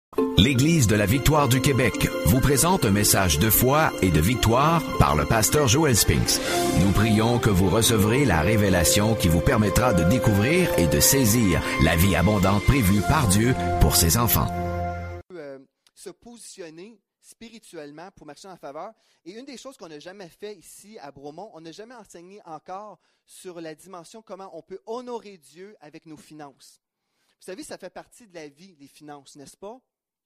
L'Église de la Victoire du Québec vous présente un message de foi et de victoire par le pasteur Joel Spinks. Nous prions que vous recevrez la révélation qui vous permettra de découvrir et de saisir la vie abondante prévue par Dieu pour ses enfants. Se positionner spirituellement pour marcher en faveur. Et une des choses qu'on n'a jamais fait ici à Bromont, on n'a jamais enseigné encore sur la dimension comment on peut honorer Dieu avec nos finances. Vous savez, ça fait partie de la vie, les finances, n'est-ce pas?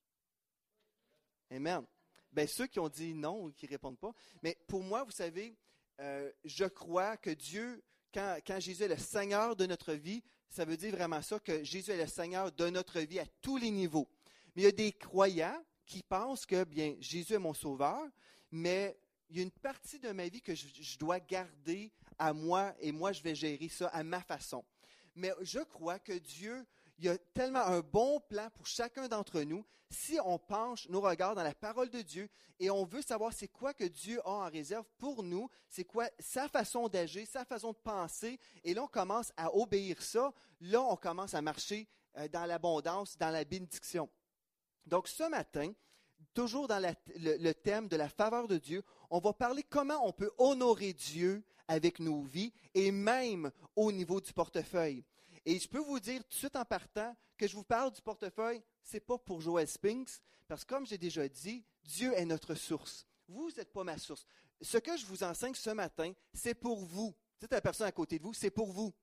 Amen. Bien, ceux qui ont dit non ou qui ne répondent pas. Mais pour moi, vous savez, je crois que Dieu, quand Jésus est le Seigneur de notre vie, ça veut dire vraiment ça, que Jésus est le Seigneur de notre vie à tous les niveaux. Mais il y a des croyants qui pensent que, bien, Jésus est mon sauveur, mais il y a une partie de ma vie que je dois garder à moi et moi, je vais gérer ça à ma façon. Mais je crois que Dieu, il y a tellement un bon plan pour chacun d'entre nous. Si on penche nos regards dans la parole de Dieu et on veut savoir c'est quoi que Dieu a en réserve pour nous, c'est quoi sa façon d'agir, sa façon de penser, et là on commence à obéir ça, là on commence à marcher dans l'abondance, dans la bénédiction. Donc ce matin, toujours dans le thème de la faveur de Dieu, on va parler comment on peut honorer Dieu avec nos vies et même au niveau du portefeuille. Et je peux vous dire tout de suite en partant que je vous parle du portefeuille, ce n'est pas pour Joel Spinks, parce que comme j'ai déjà dit, Dieu est notre source. Vous n'êtes pas ma source. Ce que je vous enseigne ce matin, c'est pour vous. C'est la personne à côté de vous, c'est pour vous.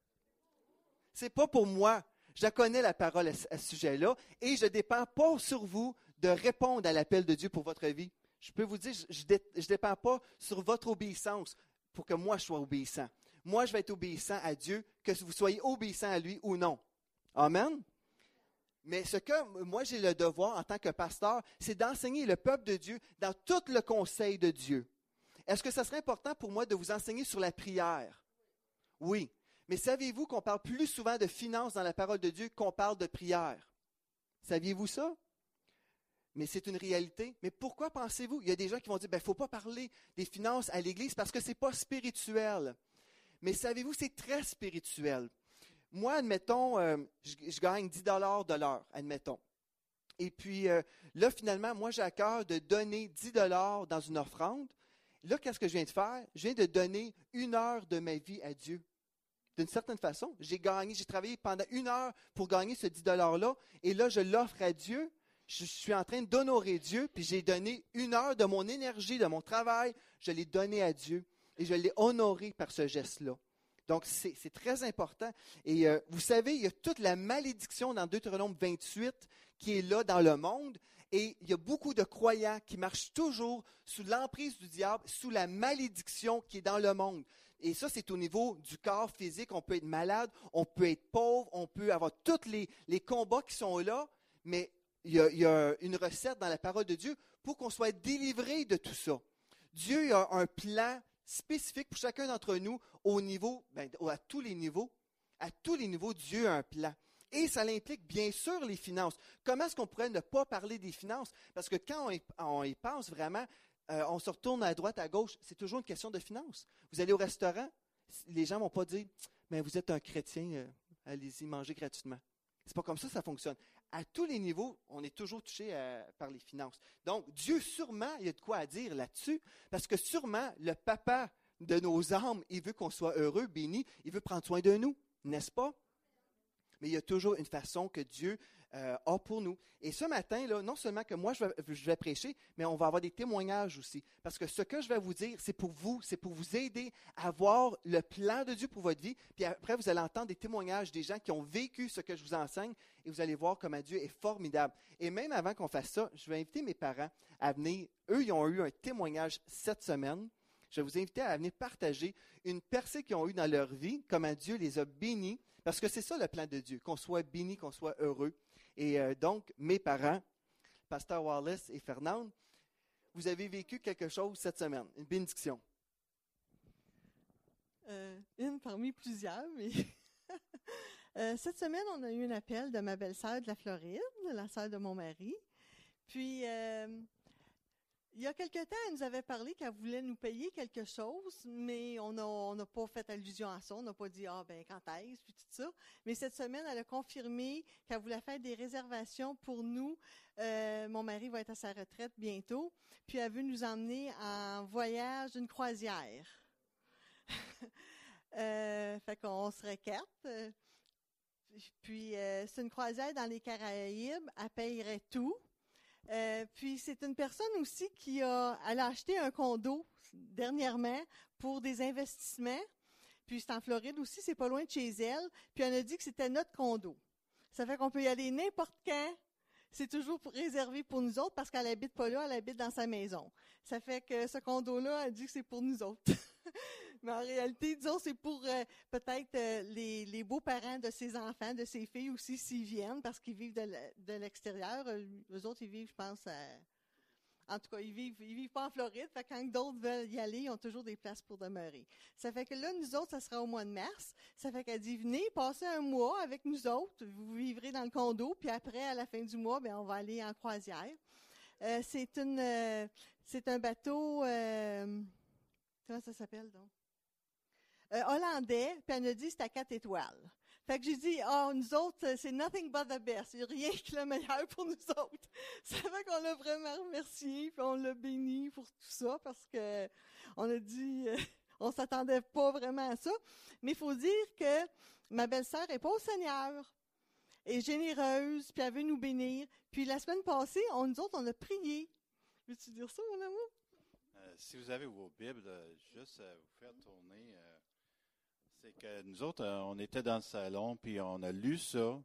Ce n'est pas pour moi. Je connais la parole à ce sujet-là et je ne dépends pas sur vous de répondre à l'appel de Dieu pour votre vie. Je peux vous dire, je ne dépends pas sur votre obéissance pour que moi je sois obéissant. Moi, je vais être obéissant à Dieu, que vous soyez obéissant à lui ou non. Amen. Mais ce que moi j'ai le devoir en tant que pasteur, c'est d'enseigner le peuple de Dieu dans tout le conseil de Dieu. Est-ce que ça serait important pour moi de vous enseigner sur la prière? Oui. Mais saviez-vous qu'on parle plus souvent de finances dans la parole de Dieu qu'on parle de prière? Saviez-vous ça? Mais c'est une réalité. Mais pourquoi pensez-vous? Il y a des gens qui vont dire, il ne faut pas parler des finances à l'Église parce que ce n'est pas spirituel. Mais savez-vous, c'est très spirituel. Moi, admettons, je gagne 10 $ de l'heure, admettons. Et puis, là, finalement, moi, j'ai à cœur de donner 10 $ dans une offrande. Là, qu'est-ce que je viens de faire? Je viens de donner 1 heure de ma vie à Dieu. D'une certaine façon, j'ai travaillé pendant 1 heure pour gagner ce 10 $ et là, je l'offre à Dieu. Je suis en train d'honorer Dieu, puis j'ai donné 1 heure de mon énergie, de mon travail, je l'ai donné à Dieu. Et je l'ai honoré par ce geste-là. Donc, c'est très important. Et vous savez, il y a toute la malédiction dans Deutéronome 28 qui est là dans le monde. Et il y a beaucoup de croyants qui marchent toujours sous l'emprise du diable, sous la malédiction qui est dans le monde. Et ça, c'est au niveau du corps physique. On peut être malade, on peut être pauvre, on peut avoir tous les combats qui sont là. Mais il y a une recette dans la parole de Dieu pour qu'on soit délivré de tout ça. Dieu a un plan spécifique pour chacun d'entre nous au niveau, à tous les niveaux. À tous les niveaux, Dieu a un plan. Et ça implique bien sûr les finances. Comment est-ce qu'on pourrait ne pas parler des finances? Parce que quand on y pense vraiment, on se retourne à droite, à gauche, c'est toujours une question de finances. Vous allez au restaurant, les gens ne vont pas dire « mais vous êtes un chrétien, allez-y, mangez gratuitement ». C'est pas comme ça fonctionne. À tous les niveaux, on est toujours touché par les finances. Donc, Dieu, sûrement, il y a de quoi à dire là-dessus, parce que sûrement, le papa de nos âmes, il veut qu'on soit heureux, béni, il veut prendre soin de nous, n'est-ce pas? Mais il y a toujours une façon que Dieu a pour nous. Et ce matin, là, non seulement que moi, je vais prêcher, mais on va avoir des témoignages aussi. Parce que ce que je vais vous dire, c'est pour vous aider à voir le plan de Dieu pour votre vie. Puis après, vous allez entendre des témoignages des gens qui ont vécu ce que je vous enseigne et vous allez voir comment Dieu est formidable. Et même avant qu'on fasse ça, je vais inviter mes parents à venir. Eux, ils ont eu un témoignage cette semaine. Je vais vous inviter à venir partager une percée qu'ils ont eue dans leur vie, comment Dieu les a bénis. Parce que c'est ça le plan de Dieu, qu'on soit béni, qu'on soit heureux. Et donc, mes parents, Pasteur Wallace et Fernande, vous avez vécu quelque chose cette semaine, une bénédiction. Une parmi plusieurs, mais cette semaine, on a eu un appel de ma belle-sœur de la Floride, la sœur de mon mari. Puis, Il y a quelque temps, elle nous avait parlé qu'elle voulait nous payer quelque chose, mais on n'a pas fait allusion à ça. On n'a pas dit, quand est-ce, puis tout ça. Mais cette semaine, elle a confirmé qu'elle voulait faire des réservations pour nous. Mon mari va être à sa retraite bientôt. Puis elle veut nous emmener en voyage, une croisière. Fait qu'on serait 4. Puis c'est une croisière dans les Caraïbes. Elle payerait tout. Puis c'est une personne aussi elle a acheté un condo dernièrement pour des investissements. Puis c'est en Floride aussi, c'est pas loin de chez elle. Puis elle a dit que c'était notre condo. Ça fait qu'on peut y aller n'importe quand. C'est toujours réservé pour nous autres parce qu'elle habite pas là, elle habite dans sa maison. Ça fait que ce condo-là, elle dit que c'est pour nous autres. Mais en réalité, disons, c'est pour peut-être les beaux-parents de ses enfants, de ses filles aussi, s'ils viennent, parce qu'ils vivent de l'extérieur. Eux autres, ils vivent, je pense, en tout cas, ils vivent pas en Floride. Fait que quand d'autres veulent y aller, ils ont toujours des places pour demeurer. Ça fait que là, nous autres, ça sera au mois de mars. Ça fait qu'elle dit, venez, passez un mois avec nous autres. Vous vivrez dans le condo. Puis après, à la fin du mois, on va aller en croisière. C'est un bateau, comment ça s'appelle donc? Hollandais, puis elle nous dit c'est à 4 étoiles. Fait que j'ai dit, nous autres, c'est nothing but the best. Il n'y a rien que le meilleur pour nous autres. Ça fait qu'on l'a vraiment remercié, puis on l'a béni pour tout ça, parce que on a dit, on s'attendait pas vraiment à ça. Mais il faut dire que ma belle-sœur est pas au Seigneur, est généreuse, puis elle veut nous bénir. Puis la semaine passée, nous autres, on a prié. Veux-tu dire ça, mon amour? Si vous avez vos Bibles, juste vous faire tourner... c'est que nous autres, on était dans le salon, puis on a lu ça,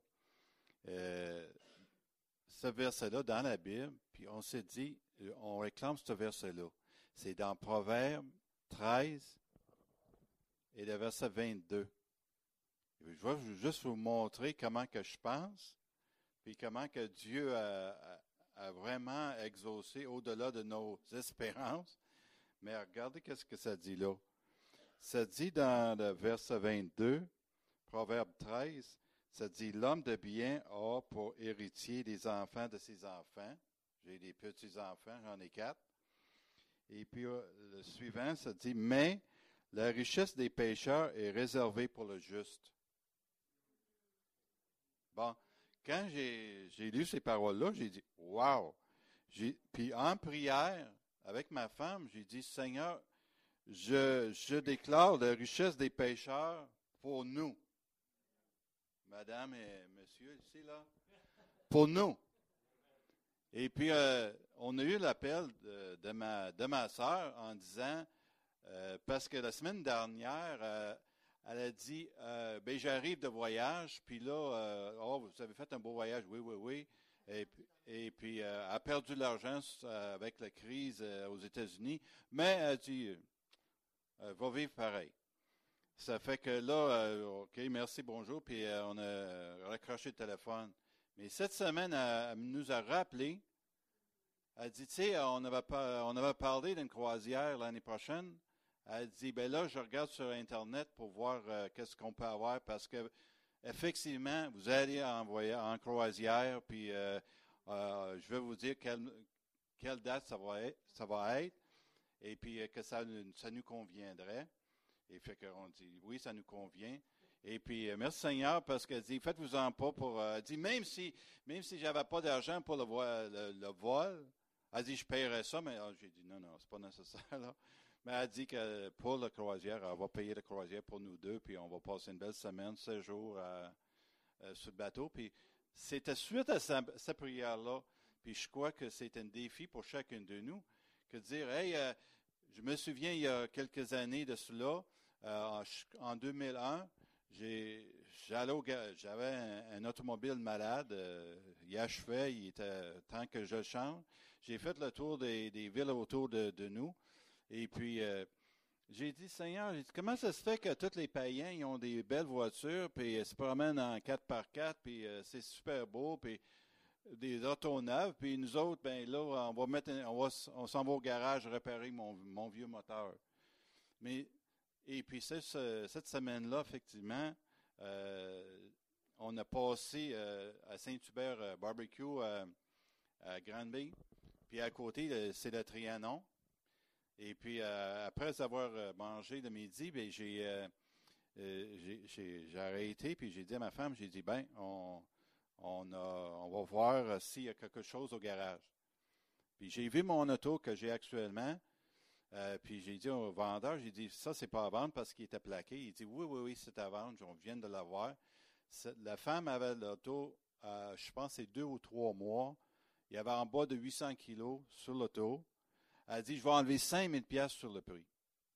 ce verset-là dans la Bible, puis on s'est dit, on réclame ce verset-là. C'est dans Proverbes 13 et le verset 22. Je vais juste vous montrer comment que je pense, puis comment que Dieu a vraiment exaucé au-delà de nos espérances. Mais regardez qu'est-ce que ça dit là. Ça dit dans le verset 22, Proverbe 13, ça dit « L'homme de bien a pour héritier les enfants de ses enfants. » J'ai des petits-enfants, j'en ai 4. Et puis le suivant, ça dit « Mais la richesse des pécheurs est réservée pour le juste. » Bon, quand j'ai lu ces paroles-là, j'ai dit « Wow! » Puis en prière, avec ma femme, j'ai dit « Seigneur, je déclare la richesse des pécheurs pour nous. » Madame et monsieur, ici, là. Pour nous. Et puis, on a eu l'appel de ma sœur en disant, parce que la semaine dernière, elle a dit, j'arrive de voyage, puis là, vous avez fait un beau voyage, oui. Et puis, elle a perdu de l'argent avec la crise aux États-Unis, mais elle dit, va vivre pareil. Ça fait que là, OK, merci, bonjour, puis on a raccroché le téléphone. Mais cette semaine, elle nous a rappelé, elle dit, tu sais, on avait parlé d'une croisière l'année prochaine. Elle dit, là, je regarde sur Internet pour voir qu'est-ce qu'on peut avoir, parce que effectivement, vous allez en croisière, puis je vais vous dire quelle date ça va être, et puis que ça nous conviendrait. Et fait qu'on dit, oui, ça nous convient. Et puis, merci Seigneur, parce qu'elle dit, faites-vous-en pas pour... elle dit, même si j'avais pas d'argent pour le vol, elle dit, je paierais ça, mais j'ai dit, non, c'est pas nécessaire, là. Mais elle dit que pour la croisière, elle va payer la croisière pour nous deux, puis on va passer une belle semaine, 16 jours sur le bateau. Puis c'était suite à cette prière-là, puis je crois que c'est un défi pour chacun de nous, que de dire, hey, je me souviens il y a quelques années de cela, en 2001, j'avais un automobile malade, il achevait, il était temps que je le change. J'ai fait le tour des villes autour de nous. Et puis, j'ai dit, Seigneur, comment ça se fait que tous les païens ils ont des belles voitures, puis ils se promènent en 4x4, puis c'est super beau, puis des autos neuves, puis nous autres, là, on s'en va au garage réparer mon vieux moteur. Et puis, cette semaine-là, effectivement, on a passé à Saint-Hubert barbecue à Granby. Puis à côté, c'est le Trianon. Et puis, après avoir mangé le midi, bien, j'ai arrêté, puis j'ai dit à ma femme, j'ai dit, ben, on va voir s'il y a quelque chose au garage. Puis j'ai vu mon auto que j'ai actuellement, puis j'ai dit au vendeur, j'ai dit, ça, c'est pas à vendre parce qu'il était plaqué. Il dit, oui, c'est à vendre, on vient de l'avoir. La femme avait l'auto, je pense, c'est 2 ou 3 mois. Il y avait en bas de 800 kilos sur l'auto. Elle a dit, je vais enlever 5 000 $ sur le prix.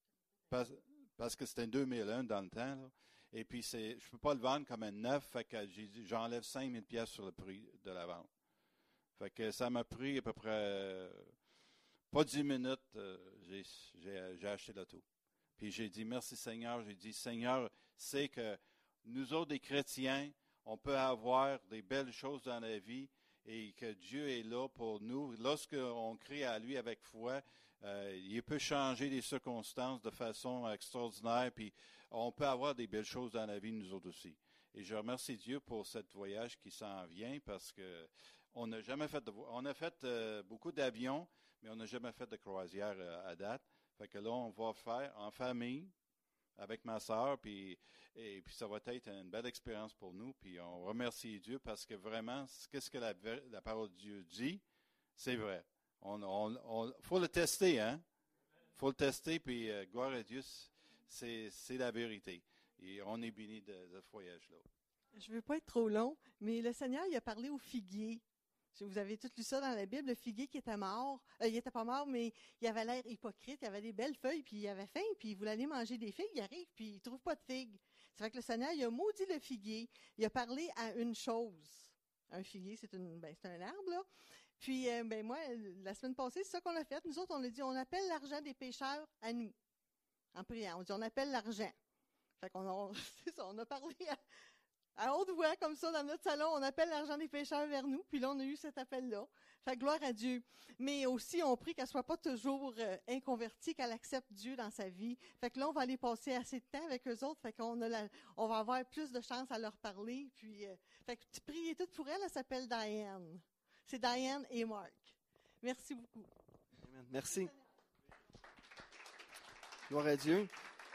Parce que c'était 2001 dans le temps. Là. Et puis, je ne peux pas le vendre comme un neuf. Fait que j'ai dit, j'enlève 5 000 $ sur le prix de la vente. Fait que ça m'a pris à peu près, pas 10 minutes, j'ai acheté l'auto. Puis j'ai dit, merci Seigneur. J'ai dit, Seigneur, c'est que nous autres, les chrétiens, on peut avoir des belles choses dans la vie. Et que Dieu est là pour nous. Lorsqu'on crie à lui avec foi, il peut changer les circonstances de façon extraordinaire. Puis on peut avoir des belles choses dans la vie, nous autres aussi. Et je remercie Dieu pour ce voyage qui s'en vient parce que on n'a jamais fait on a fait beaucoup d'avions, mais on n'a jamais fait de croisière à date. Fait que là, on va faire en famille avec ma sœur, et puis ça va être une belle expérience pour nous. Puis on remercie Dieu parce que vraiment, qu'est-ce que la parole de Dieu dit, c'est vrai. Faut le tester, hein? Faut le tester, puis gloire à Dieu, c'est la vérité. Et on est bénis de ce voyage-là. Je ne veux pas être trop long, mais le Seigneur, il a parlé au figuier. Vous avez tous lu ça dans la Bible, le figuier qui était mort. Il n'était pas mort, mais il avait l'air hypocrite. Il avait des belles feuilles, puis il avait faim, puis il voulait aller manger des figues. Il arrive, puis il ne trouve pas de figues. C'est vrai que le Seigneur, il a maudit le figuier. Il a parlé à une chose. Un figuier, c'est un arbre, là. Puis, moi, la semaine passée, c'est ça qu'on a fait. Nous autres, on a dit, on appelle l'argent des pécheurs à nous. En priant. On dit, on appelle l'argent. Fait qu'on c'est ça, on a parlé à haute voix, comme ça, dans notre salon, on appelle l'argent des pécheurs vers nous, puis là, on a eu cet appel-là. Fait que gloire à Dieu. Mais aussi, on prie qu'elle ne soit pas toujours inconvertie, qu'elle accepte Dieu dans sa vie. Fait que là, on va aller passer assez de temps avec eux autres, fait qu'on on va avoir plus de chance à leur parler. Puis, fait que priez toutes pour elle, elle s'appelle Diane. C'est Diane et Marc. Merci beaucoup. Amen. Merci. Gloire à Dieu.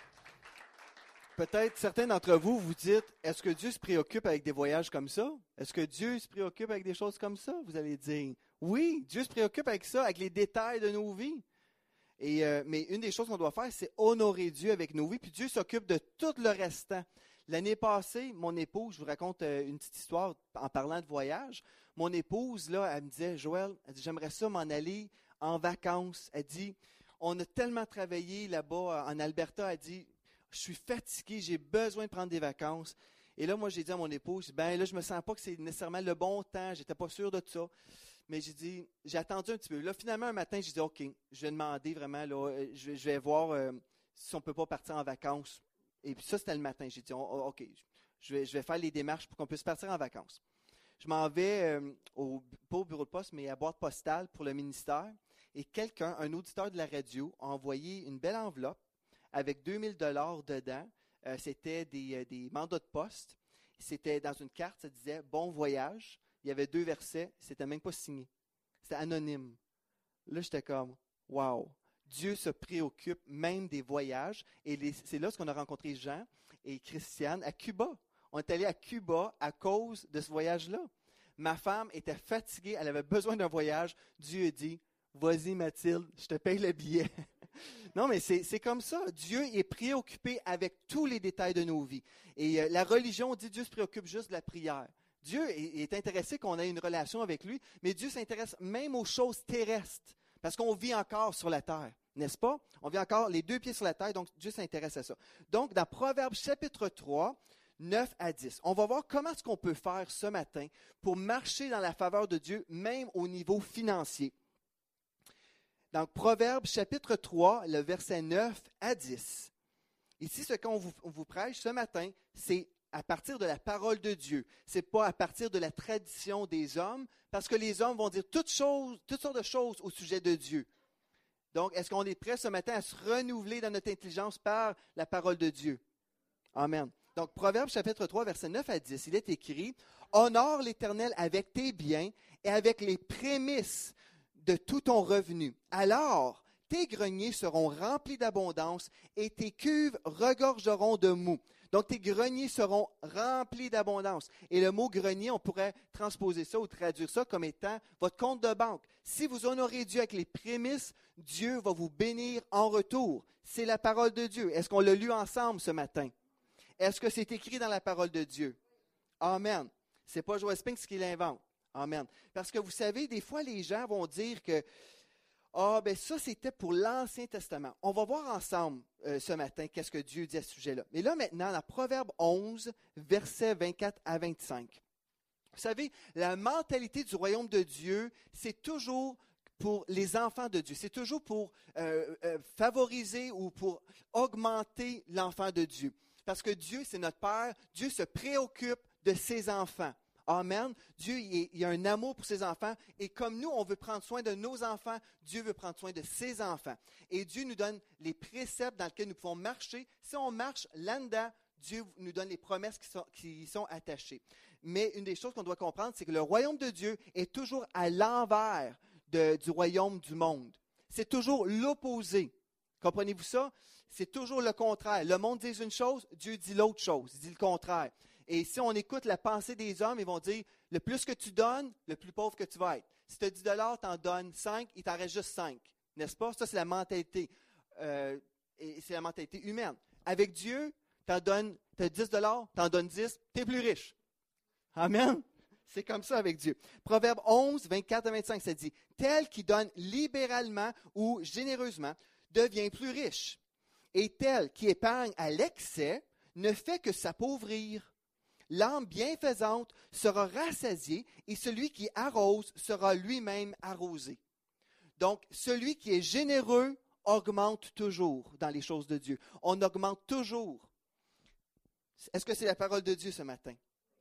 Peut-être certains d'entre vous vous dites, est-ce que Dieu se préoccupe avec des voyages comme ça? Est-ce que Dieu se préoccupe avec des choses comme ça? Vous allez dire, oui, Dieu se préoccupe avec ça, avec les détails de nos vies. Mais une des choses qu'on doit faire, c'est honorer Dieu avec nos vies, puis Dieu s'occupe de tout le restant. L'année passée, mon épouse, je vous raconte une petite histoire en parlant de voyage. Mon épouse, là, elle me disait, Joël, elle dit, j'aimerais ça m'en aller en vacances. Elle dit, on a tellement travaillé là-bas en Alberta, elle dit, je suis fatigué, j'ai besoin de prendre des vacances. Et là, moi, j'ai dit à mon épouse, là, je me sens pas que c'est nécessairement le bon temps, j'étais pas sûr de ça. Mais j'ai attendu un petit peu. Là, finalement, un matin, j'ai dit, OK, je vais demander vraiment, là, je vais voir si on peut pas partir en vacances. Et puis ça, c'était le matin. J'ai dit, OK, je vais faire les démarches pour qu'on puisse partir en vacances. Je m'en vais, pas au bureau de poste, mais à boîte postale pour le ministère. Et quelqu'un, un auditeur de la radio, a envoyé une belle enveloppe avec 2000 $ dedans. C'était des mandats de poste. C'était dans une carte, ça disait « Bon voyage ». Il y avait 2 versets, c'était même pas signé. C'était anonyme. Là, j'étais comme « Wow ». Dieu se préoccupe même des voyages. Et c'est là qu'on a rencontré Jean et Christiane à Cuba. On est allé à Cuba à cause de ce voyage-là. Ma femme était fatiguée, elle avait besoin d'un voyage. Dieu a dit « Vas-y Mathilde, je te paye le billet ». Non, mais c'est comme ça. Dieu est préoccupé avec tous les détails de nos vies. Et la religion dit Dieu se préoccupe juste de la prière. Dieu est intéressé qu'on ait une relation avec lui, mais Dieu s'intéresse même aux choses terrestres, parce qu'on vit encore sur la terre, n'est-ce pas? On vit encore les 2 pieds sur la terre, donc Dieu s'intéresse à ça. Donc, dans Proverbes chapitre 3, 9 à 10, on va voir comment est-ce qu'on peut faire ce matin pour marcher dans la faveur de Dieu, même au niveau financier. Donc, Proverbes chapitre 3, le verset 9 à 10. Ici, ce qu'on vous prêche ce matin, c'est à partir de la parole de Dieu. Ce n'est pas à partir de la tradition des hommes, parce que les hommes vont dire toutes sortes de choses au sujet de Dieu. Donc, est-ce qu'on est prêt ce matin à se renouveler dans notre intelligence par la parole de Dieu? Amen. Donc, Proverbes chapitre 3, verset 9 à 10, il est écrit « Honore l'Éternel avec tes biens et avec les prémices de tout ton revenu. Alors, tes greniers seront remplis d'abondance et tes cuves regorgeront de mou. Donc, tes greniers seront remplis d'abondance. Et le mot grenier, on pourrait transposer ça ou traduire ça comme étant votre compte de banque. Si vous honorez Dieu avec les prémices, Dieu va vous bénir en retour. C'est la parole de Dieu. Est-ce qu'on l'a lu ensemble ce matin? Est-ce que c'est écrit dans la parole de Dieu? Amen. Ce n'est pas Joel Spinks qui l'invente. Amen. Parce que vous savez, des fois, les gens vont dire que ça, c'était pour l'Ancien Testament. On va voir ensemble ce matin qu'est-ce que Dieu dit à ce sujet-là. Mais là, maintenant, dans Proverbe 11, versets 24 à 25. Vous savez, la mentalité du royaume de Dieu, c'est toujours pour les enfants de Dieu. C'est toujours pour favoriser ou pour augmenter l'enfant de Dieu. Parce que Dieu, c'est notre Père. Dieu se préoccupe de ses enfants. Amen. Dieu, il a un amour pour ses enfants. Et comme nous, on veut prendre soin de nos enfants, Dieu veut prendre soin de ses enfants. Et Dieu nous donne les préceptes dans lesquels nous pouvons marcher. Si on marche là-dedans, Dieu nous donne les promesses qui sont attachées. Mais une des choses qu'on doit comprendre, c'est que le royaume de Dieu est toujours à l'envers du royaume du monde. C'est toujours l'opposé. Comprenez-vous ça? C'est toujours le contraire. Le monde dit une chose, Dieu dit l'autre chose. Il dit le contraire. Et si on écoute la pensée des hommes, ils vont dire, le plus que tu donnes, le plus pauvre que tu vas être. Si tu as 10 $, tu en donnes 5, il t'en reste juste 5. N'est-ce pas? Ça, c'est la mentalité. Et c'est la mentalité humaine. Avec Dieu, tu as 10 $, tu en donnes 10, tu es plus riche. Amen. C'est comme ça avec Dieu. Proverbe 11, 24 à 25, ça dit, « Tel qui donne libéralement ou généreusement devient plus riche, et tel qui épargne à l'excès ne fait que s'appauvrir. L'âme bienfaisante sera rassasiée, et celui qui arrose sera lui-même arrosé. » Donc, celui qui est généreux augmente toujours dans les choses de Dieu. On augmente toujours. Est-ce que c'est la parole de Dieu ce matin?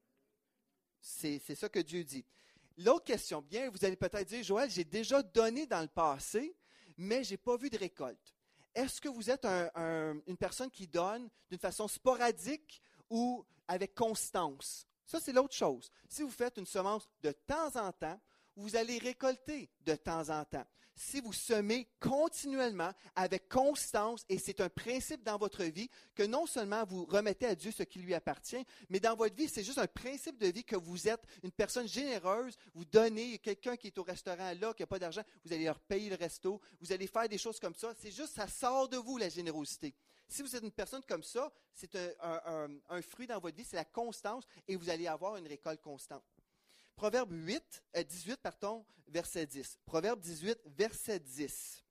C'est ça que Dieu dit. L'autre question, bien, vous allez peut-être dire, Joël, j'ai déjà donné dans le passé, mais je n'ai pas vu de récolte. Est-ce que vous êtes une personne qui donne d'une façon sporadique ou avec constance? Ça, c'est l'autre chose. Si vous faites une semence de temps en temps, vous allez récolter de temps en temps. Si vous semez continuellement avec constance, et c'est un principe dans votre vie, que non seulement vous remettez à Dieu ce qui lui appartient, mais dans votre vie, c'est juste un principe de vie que vous êtes une personne généreuse, vous donnez, quelqu'un qui est au restaurant là, qui n'a pas d'argent, vous allez leur payer le resto, vous allez faire des choses comme ça. C'est juste, ça sort de vous, la générosité. Si vous êtes une personne comme ça, c'est un fruit dans votre vie, c'est la constance, et vous allez avoir une récolte constante. Proverbe 18, verset 10. Proverbe 18, verset 10.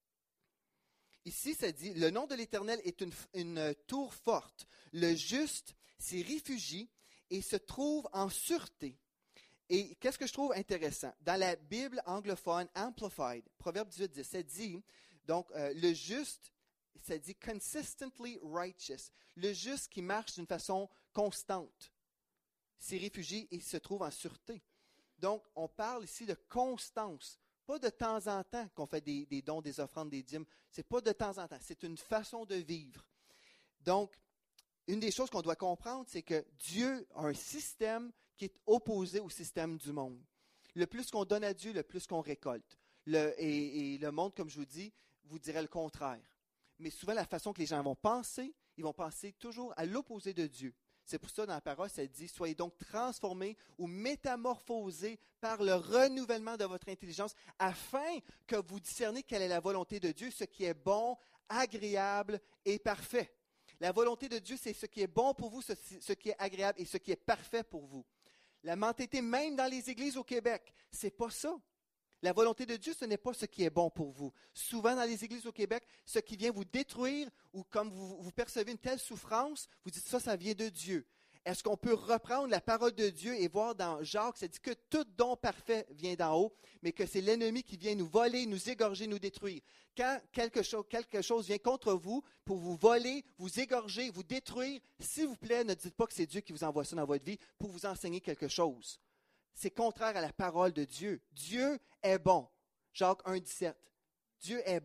Ici, ça dit, « Le nom de l'Éternel est une tour forte. Le juste s'y réfugie et se trouve en sûreté. » Et qu'est-ce que je trouve intéressant? Dans la Bible anglophone Amplified, Proverbe 18, 10, ça dit, donc, le juste, ça dit « consistently righteous ». Le juste qui marche d'une façon constante. S'y réfugie et se trouve en sûreté. Donc, on parle ici de constance. Pas de temps en temps qu'on fait des dons, des offrandes, des dîmes. Ce n'est pas de temps en temps. C'est une façon de vivre. Donc, une des choses qu'on doit comprendre, c'est que Dieu a un système qui est opposé au système du monde. Le plus qu'on donne à Dieu, le plus qu'on récolte. Et le monde, comme je vous dis, vous dirait le contraire. Mais souvent, la façon que les gens vont penser, ils vont penser toujours à l'opposé de Dieu. C'est pour ça, dans la parole, ça dit « Soyez donc transformés ou métamorphosés par le renouvellement de votre intelligence, afin que vous discerniez quelle est la volonté de Dieu, ce qui est bon, agréable et parfait. » La volonté de Dieu, c'est ce qui est bon pour vous, ce qui est agréable et ce qui est parfait pour vous. La mentalité, même dans les églises au Québec, c'est pas ça. La volonté de Dieu, ce n'est pas ce qui est bon pour vous. Souvent, dans les églises au Québec, ce qui vient vous détruire, ou comme vous percevez une telle souffrance, vous dites ça vient de Dieu. Est-ce qu'on peut reprendre la parole de Dieu et voir dans Jacques, ça dit que tout don parfait vient d'en haut, mais que c'est l'ennemi qui vient nous voler, nous égorger, nous détruire. Quand quelque chose vient contre vous pour vous voler, vous égorger, vous détruire, s'il vous plaît, ne dites pas que c'est Dieu qui vous envoie ça dans votre vie pour vous enseigner quelque chose. C'est contraire à la parole de Dieu. Dieu est bon. Jacques 1, 17. Dieu est bon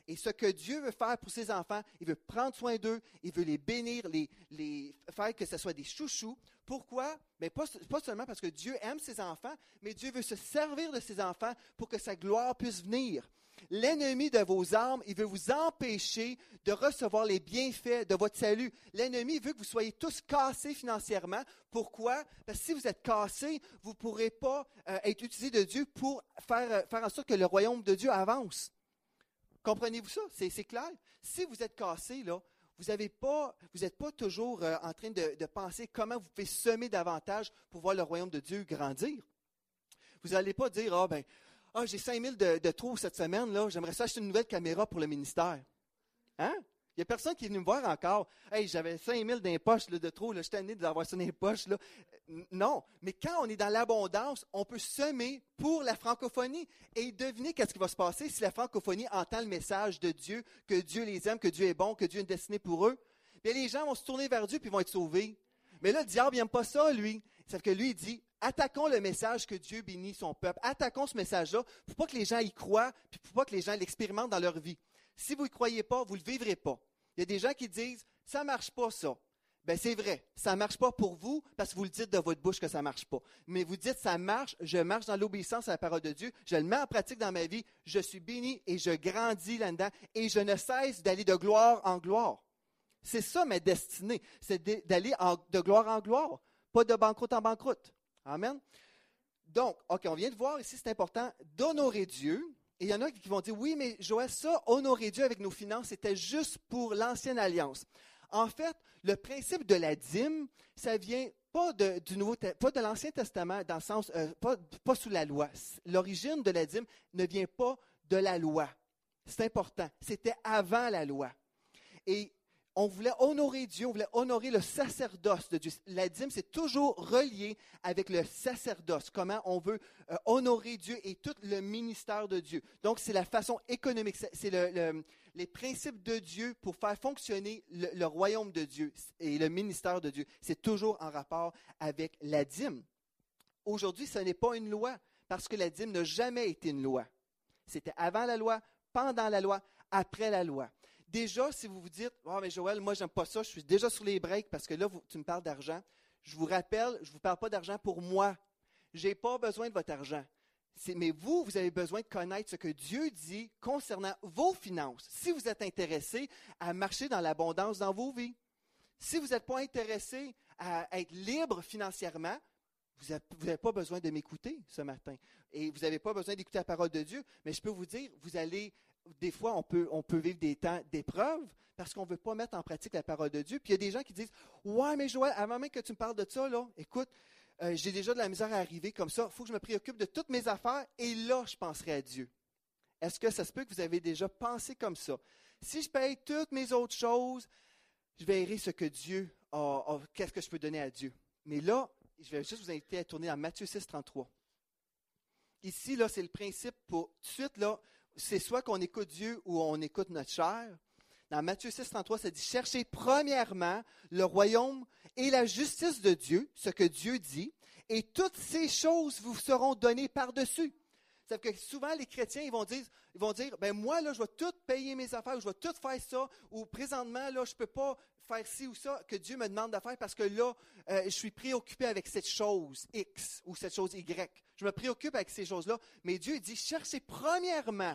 Et ce que Dieu veut faire pour ses enfants, il veut prendre soin d'eux, il veut les bénir, les faire que ce soit des chouchous. Pourquoi? Mais pas seulement parce que Dieu aime ses enfants, mais Dieu veut se servir de ses enfants pour que sa gloire puisse venir. L'ennemi de vos âmes, il veut vous empêcher de recevoir les bienfaits de votre salut. L'ennemi veut que vous soyez tous cassés financièrement. Pourquoi? Parce que si vous êtes cassés, vous ne pourrez pas être utilisés de Dieu pour faire en sorte que le royaume de Dieu avance. Comprenez-vous ça? C'est clair? Si vous êtes cassés, là, vous n'êtes pas toujours en train de penser comment vous pouvez semer davantage pour voir le royaume de Dieu grandir. Vous n'allez pas dire, j'ai 5 000 de trop cette semaine, là, j'aimerais ça acheter une nouvelle caméra pour le ministère. Hein? Il n'y a personne qui est venu me voir encore. Hey, j'avais 5 000 dans les poches là, de trop, là, je suis tanné d'avoir ça dans les poches. Là. Non, mais quand on est dans l'abondance, on peut semer pour la francophonie. Et devinez qu'est-ce qui va se passer si la francophonie entend le message de Dieu, que Dieu les aime, que Dieu est bon, que Dieu a une destinée pour eux. Bien, les gens vont se tourner vers Dieu puis vont être sauvés. Mais là, le diable n'aime pas ça, lui. C'est que lui, il dit, attaquons le message que Dieu bénit son peuple. Attaquons ce message-là pour pas que les gens y croient puis pour pas que les gens l'expérimentent dans leur vie. Si vous ne croyez pas, vous ne le vivrez pas. Il y a des gens qui disent, ça ne marche pas ça. Bien, c'est vrai, ça ne marche pas pour vous parce que vous le dites de votre bouche que ça ne marche pas. Mais vous dites, ça marche, je marche dans l'obéissance à la parole de Dieu, je le mets en pratique dans ma vie, je suis béni et je grandis là-dedans et je ne cesse d'aller de gloire en gloire. C'est ça ma destinée, c'est d'aller de gloire en gloire, pas de banqueroute en banqueroute. Amen. Donc, OK, on vient de voir ici, c'est important d'honorer Dieu. Et il y en a qui vont dire, oui, mais Joël, ça, honorer Dieu avec nos finances, c'était juste pour l'ancienne alliance. En fait, le principe de la dîme, ça vient pas de l'Ancien Testament, dans le sens, pas sous la loi. L'origine de la dîme ne vient pas de la loi. C'est important. C'était avant la loi. Et on voulait honorer Dieu, on voulait honorer le sacerdoce de Dieu. La dîme, c'est toujours relié avec le sacerdoce, comment on veut honorer Dieu et tout le ministère de Dieu. Donc, c'est la façon économique, c'est les principes de Dieu pour faire fonctionner le royaume de Dieu et le ministère de Dieu. C'est toujours en rapport avec la dîme. Aujourd'hui, ce n'est pas une loi, parce que la dîme n'a jamais été une loi. C'était avant la loi, pendant la loi, après la loi. Déjà, si vous vous dites, « mais Joël, moi, j'aime pas ça, je suis déjà sur les breaks parce que là, tu me parles d'argent. » Je vous rappelle, je ne vous parle pas d'argent pour moi. Je n'ai pas besoin de votre argent. Mais vous avez besoin de connaître ce que Dieu dit concernant vos finances. Si vous êtes intéressé à marcher dans l'abondance dans vos vies, si vous n'êtes pas intéressé à être libre financièrement, vous n'avez pas besoin de m'écouter ce matin. Et vous n'avez pas besoin d'écouter la parole de Dieu. Mais je peux vous dire, des fois, on peut vivre des temps d'épreuve parce qu'on ne veut pas mettre en pratique la parole de Dieu. Puis il y a des gens qui disent, « Ouais, mais Joël, avant même que tu me parles de ça, là, écoute, j'ai déjà de la misère à arriver comme ça. Il faut que je me préoccupe de toutes mes affaires et là, je penserai à Dieu. » Est-ce que ça se peut que vous avez déjà pensé comme ça? Si je paye toutes mes autres choses, je verrai ce que Dieu qu'est-ce que je peux donner à Dieu. Mais là, je vais juste vous inviter à tourner dans Matthieu 6, 33. Ici, là, c'est le principe pour tout de suite, là, c'est soit qu'on écoute Dieu ou on écoute notre chair. Dans Matthieu 6, 33, ça dit « Cherchez premièrement le royaume et la justice de Dieu, ce que Dieu dit, et toutes ces choses vous seront données par-dessus. » C'est-à-dire que souvent, les chrétiens, ils vont dire « Ben moi, là, je vais tout payer mes affaires, ou je vais tout faire ça, ou présentement, là, je ne peux pas faire ci ou ça que Dieu me demande de faire parce que là, je suis préoccupé avec cette chose X ou cette chose Y. Je me préoccupe avec ces choses-là. Mais Dieu dit, cherchez premièrement,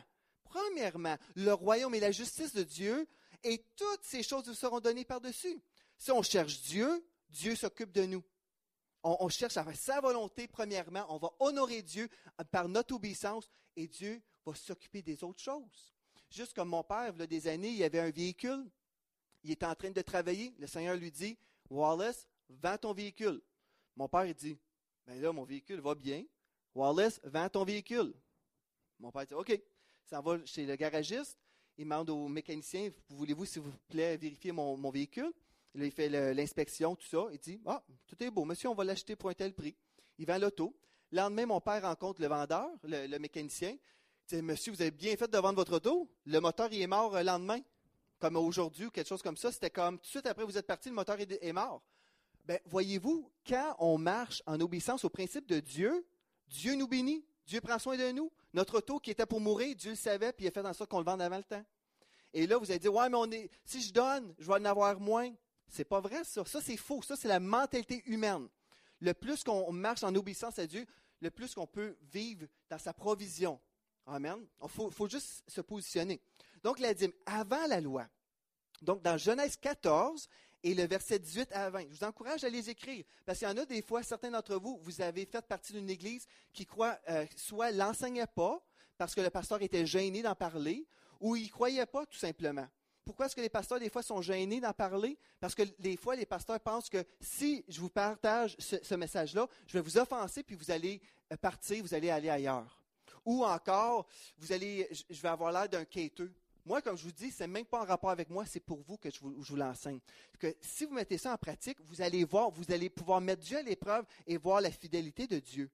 le royaume et la justice de Dieu, et toutes ces choses vous seront données par-dessus. Si on cherche Dieu, Dieu s'occupe de nous. On cherche à faire sa volonté premièrement. On va honorer Dieu par notre obéissance et Dieu va s'occuper des autres choses. Juste comme mon père, il y a des années, il avait un véhicule. Il était en train de travailler. Le Seigneur lui dit, « Wallace, vends ton véhicule. » Mon père, il dit, « Ben là, mon véhicule va bien. Wallace, vends ton véhicule. » Mon père dit, « OK. » Ça va chez le garagiste. Il demande au mécanicien, « Voulez-vous, s'il vous plaît, vérifier mon véhicule? » Là, il fait l'inspection, tout ça. Il dit, « Ah, tout est beau. Monsieur, on va l'acheter pour un tel prix. » Il vend l'auto. Le lendemain, mon père rencontre le vendeur, le mécanicien. Il dit, « Monsieur, vous avez bien fait de vendre votre auto. Le moteur, il est mort le lendemain. » Comme aujourd'hui ou quelque chose comme ça. C'était comme, tout de suite après, vous êtes parti, le moteur est mort. Bien, voyez-vous, quand on marche en obéissance au principe de Dieu, Dieu nous bénit. Dieu prend soin de nous. Notre auto qui était pour mourir, Dieu le savait, puis il a fait en sorte qu'on le vende avant le temps. Et là, vous allez dire, ouais, mais si je donne, je vais en avoir moins. C'est pas vrai, ça. Ça, c'est faux. Ça, c'est la mentalité humaine. Le plus qu'on marche en obéissance à Dieu, le plus qu'on peut vivre dans sa provision. Amen. Il faut juste se positionner. Donc, la dîme, avant la loi. Donc, dans Genèse 14 et le verset 18 à 20, je vous encourage à les écrire. Parce qu'il y en a des fois, certains d'entre vous, vous avez fait partie d'une église qui croit, soit l'enseignait pas, parce que le pasteur était gêné d'en parler, ou il ne croyait pas tout simplement. Pourquoi est-ce que les pasteurs, des fois, sont gênés d'en parler? Parce que des fois, les pasteurs pensent que si je vous partage ce message-là, je vais vous offenser, puis vous allez partir, vous allez aller ailleurs. Ou encore, je vais avoir l'air d'un quêteux. Moi, comme je vous dis, ce n'est même pas en rapport avec moi, c'est pour vous que je vous l'enseigne. Que si vous mettez ça en pratique, vous allez pouvoir mettre Dieu à l'épreuve et voir la fidélité de Dieu.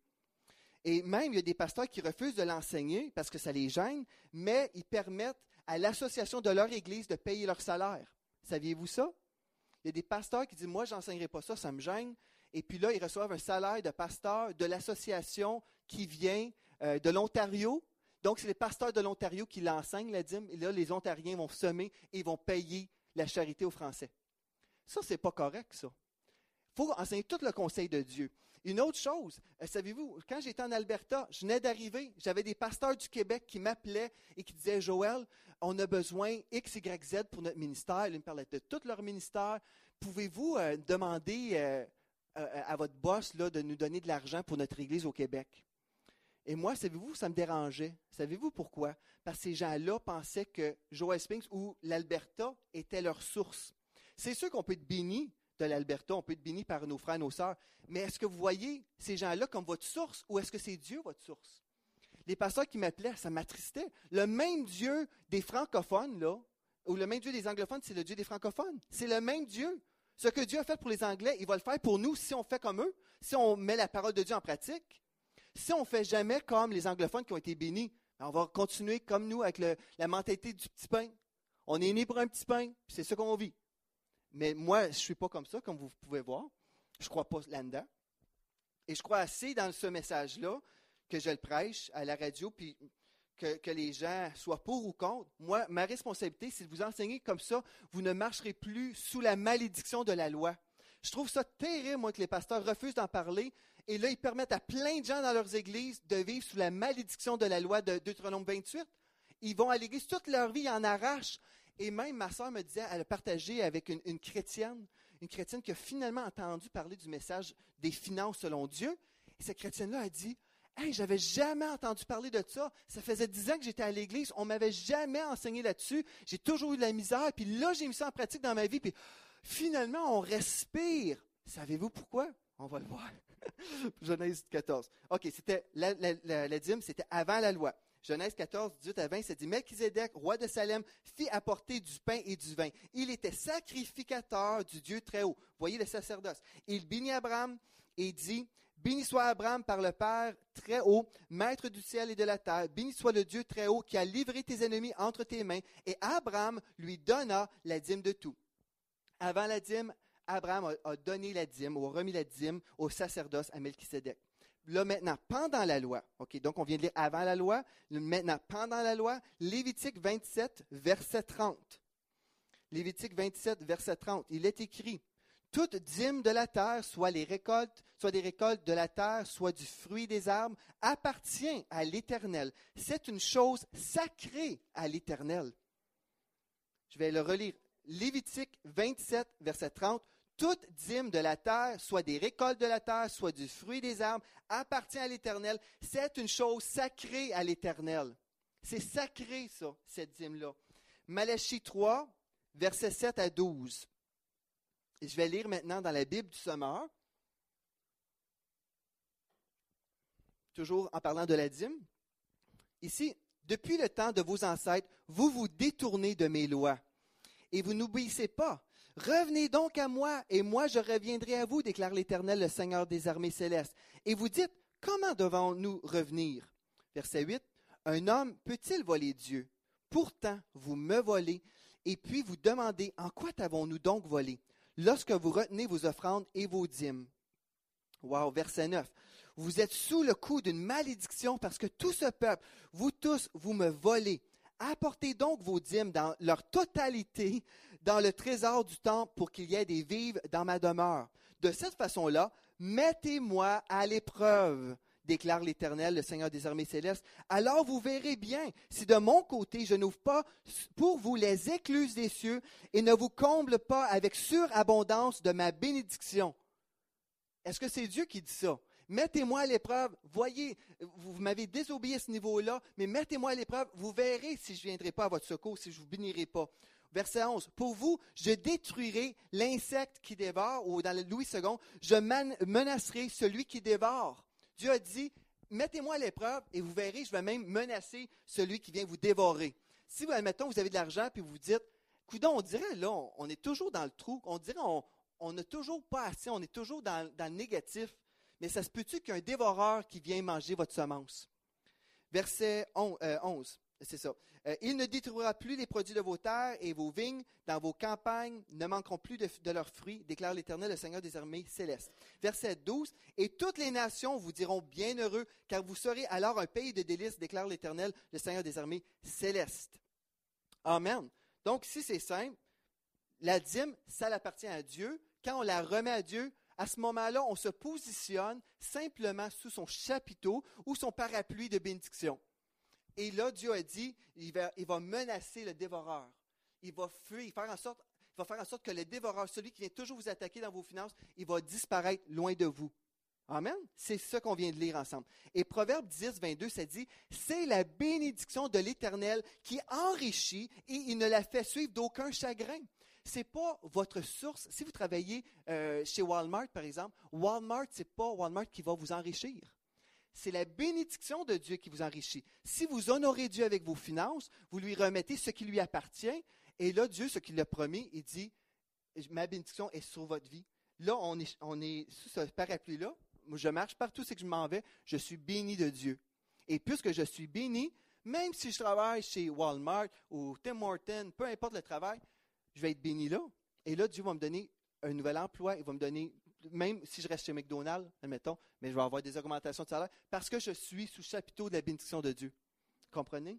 Et même, il y a des pasteurs qui refusent de l'enseigner parce que ça les gêne, mais ils permettent à l'association de leur église de payer leur salaire. Saviez-vous ça? Il y a des pasteurs qui disent, moi, je n'enseignerai pas ça, ça me gêne. Et puis là, ils reçoivent un salaire de pasteur de l'association qui vient de l'Ontario. Donc, c'est les pasteurs de l'Ontario qui l'enseignent, la dîme. Et là, les Ontariens vont semer et vont payer la charité aux Français. Ça, c'est pas correct, ça. Il faut enseigner tout le conseil de Dieu. Une autre chose, savez-vous, quand j'étais en Alberta, je venais d'arriver, j'avais des pasteurs du Québec qui m'appelaient et qui disaient, Joël, on a besoin X, Y, Z pour notre ministère. Ils me parlaient de tout leur ministère. Pouvez-vous demander à votre boss là, de nous donner de l'argent pour notre église au Québec? Et moi, savez-vous, ça me dérangeait. Savez-vous pourquoi? Parce que ces gens-là pensaient que Joel Spinks ou l'Alberta était leur source. C'est sûr qu'on peut être béni de l'Alberta, on peut être béni par nos frères et nos sœurs, mais est-ce que vous voyez ces gens-là comme votre source ou est-ce que c'est Dieu votre source? Les pasteurs qui m'appelaient, ça m'attristait. Le même Dieu des francophones, là, ou le même Dieu des anglophones, c'est le Dieu des francophones. C'est le même Dieu. Ce que Dieu a fait pour les Anglais, il va le faire pour nous si on fait comme eux, si on met la parole de Dieu en pratique. Si on ne fait jamais comme les anglophones qui ont été bénis, on va continuer comme nous avec la mentalité du petit pain. On est né pour un petit pain, puis c'est ça qu'on vit. Mais moi, je ne suis pas comme ça, comme vous pouvez voir. Je ne crois pas là-dedans. Et je crois assez dans ce message-là que je le prêche à la radio, puis que les gens soient pour ou contre. Moi, ma responsabilité, c'est de vous enseigner comme ça, vous ne marcherez plus sous la malédiction de la loi. Je trouve ça terrible, moi, que les pasteurs refusent d'en parler. Et là, ils permettent à plein de gens dans leurs églises de vivre sous la malédiction de la loi de Deutéronome 28. Ils vont à l'église toute leur vie, ils en arrachent. Et même ma sœur me disait, elle a partagé avec une chrétienne qui a finalement entendu parler du message des finances selon Dieu. Et cette chrétienne-là a dit, « Hey, j'avais jamais entendu parler de ça. Ça faisait 10 ans que j'étais à l'église. On m'avait jamais enseigné là-dessus. J'ai toujours eu de la misère. Puis là, j'ai mis ça en pratique dans ma vie. Puis finalement, on respire. Savez-vous pourquoi? On va le voir. Genèse 14. OK, c'était la dîme, c'était avant la loi. Genèse 14, 18 à 20, ça dit « Melchizedek, roi de Salem, fit apporter du pain et du vin. Il était sacrificateur du Dieu très haut. » Voyez le sacerdoce. Il bénit Abraham et dit « Béni soit Abraham par le Père très haut, maître du ciel et de la terre. Béni soit le Dieu très haut qui a livré tes ennemis entre tes mains. » Et Abraham lui donna la dîme de tout. Avant la dîme, Abraham a donné la dîme, ou a remis la dîme au sacerdoce à Melchizedek. Là, maintenant, pendant la loi, OK, donc on vient de lire avant la loi, maintenant, pendant la loi, Lévitique 27, verset 30. Lévitique 27, verset 30, il est écrit, « Toute dîme de la terre, soit des récoltes de la terre, soit du fruit des arbres, appartient à l'Éternel. C'est une chose sacrée à l'Éternel. » Je vais le relire. Lévitique 27, verset 30. Toute dîme de la terre, soit des récoltes de la terre, soit du fruit des arbres, appartient à l'Éternel. C'est une chose sacrée à l'Éternel. C'est sacré, ça, cette dîme-là. Malachie 3, versets 7 à 12. Et je vais lire maintenant dans la Bible du Sommeur. Toujours en parlant de la dîme. Ici, depuis le temps de vos ancêtres, vous vous détournez de mes lois et vous n'obéissez pas. Revenez donc à moi, et moi je reviendrai à vous, déclare l'Éternel, le Seigneur des armées célestes. Et vous dites, comment devons-nous revenir? Verset 8, un homme peut-il voler Dieu? Pourtant, vous me volez, et puis vous demandez, en quoi t'avons-nous donc volé? Lorsque vous retenez vos offrandes et vos dîmes. Wow, verset 9. Vous êtes sous le coup d'une malédiction parce que tout ce peuple, vous tous, vous me volez. Apportez donc vos dîmes dans leur totalité dans le trésor du temple pour qu'il y ait des vives dans ma demeure. De cette façon-là, mettez-moi à l'épreuve, déclare l'Éternel, le Seigneur des armées célestes. Alors vous verrez bien si de mon côté je n'ouvre pas pour vous les écluses des cieux et ne vous comble pas avec surabondance de ma bénédiction. Est-ce que c'est Dieu qui dit ça? Mettez-moi à l'épreuve. Voyez, vous m'avez désobéi à ce niveau-là, mais mettez-moi à l'épreuve. Vous verrez si je ne viendrai pas à votre secours, si je ne vous bénirai pas. Verset 11. Pour vous, je détruirai l'insecte qui dévore, ou dans le Louis II, je menacerai celui qui dévore. Dieu a dit, mettez-moi à l'épreuve et vous verrez, je vais même menacer celui qui vient vous dévorer. Si, admettons, vous avez de l'argent et vous vous dites, coudonc, on dirait, là, on est toujours dans le trou, on dirait, on n'a toujours pas assez, on est toujours dans le négatif. Mais ça se peut-tu qu'il y ait un dévoreur qui vient manger votre semence? Verset 11, c'est ça. Il ne détruira plus les produits de vos terres et vos vignes dans vos campagnes ne manqueront plus de leurs fruits, déclare l'Éternel, le Seigneur des armées célestes. Verset 12, et toutes les nations vous diront bienheureux, car vous serez alors un pays de délices, déclare l'Éternel, le Seigneur des armées célestes. Amen. Donc, si c'est simple, la dîme, ça appartient à Dieu. Quand on la remet à Dieu, à ce moment-là, on se positionne simplement sous son chapiteau ou son parapluie de bénédiction. Et là, Dieu a dit, il va menacer le dévoreur. Il va fuir, il va faire en sorte que le dévoreur, celui qui vient toujours vous attaquer dans vos finances, il va disparaître loin de vous. Amen. C'est ça qu'on vient de lire ensemble. Et Proverbe 10, 22, ça dit, c'est la bénédiction de l'Éternel qui enrichit et il ne la fait suivre d'aucun chagrin. Ce n'est pas votre source. Si vous travaillez chez Walmart, par exemple, Walmart, ce n'est pas Walmart qui va vous enrichir. C'est la bénédiction de Dieu qui vous enrichit. Si vous honorez Dieu avec vos finances, vous lui remettez ce qui lui appartient. Et là, Dieu, ce qu'il a promis, il dit, ma bénédiction est sur votre vie. Là, on est sous ce parapluie-là. Moi, je marche partout, c'est que je m'en vais. Je suis béni de Dieu. Et puisque je suis béni, même si je travaille chez Walmart ou Tim Hortons, peu importe le travail, je vais être béni là. Et là, Dieu va me donner un nouvel emploi. Il va me donner, même si je reste chez McDonald's, admettons, mais je vais avoir des augmentations de salaire parce que je suis sous le chapiteau de la bénédiction de Dieu. Comprenez?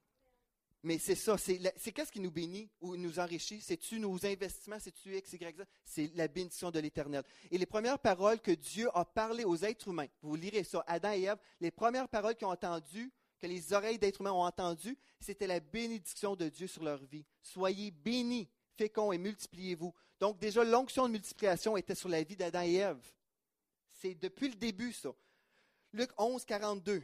Mais c'est ça. C'est qu'est-ce qui nous bénit ou nous enrichit? C'est-tu nos investissements? C'est-tu X, Y, Z? C'est la bénédiction de l'Éternel. Et les premières paroles que Dieu a parlé aux êtres humains, vous lirez ça, Adam et Ève, les premières paroles qu'ils ont entendues, que les oreilles d'êtres humains ont entendues, c'était la bénédiction de Dieu sur leur vie. Soyez bénis, féconds et multipliez-vous. Donc déjà, l'onction de multiplication était sur la vie d'Adam et Ève. C'est depuis le début, ça. Luc 11, 42.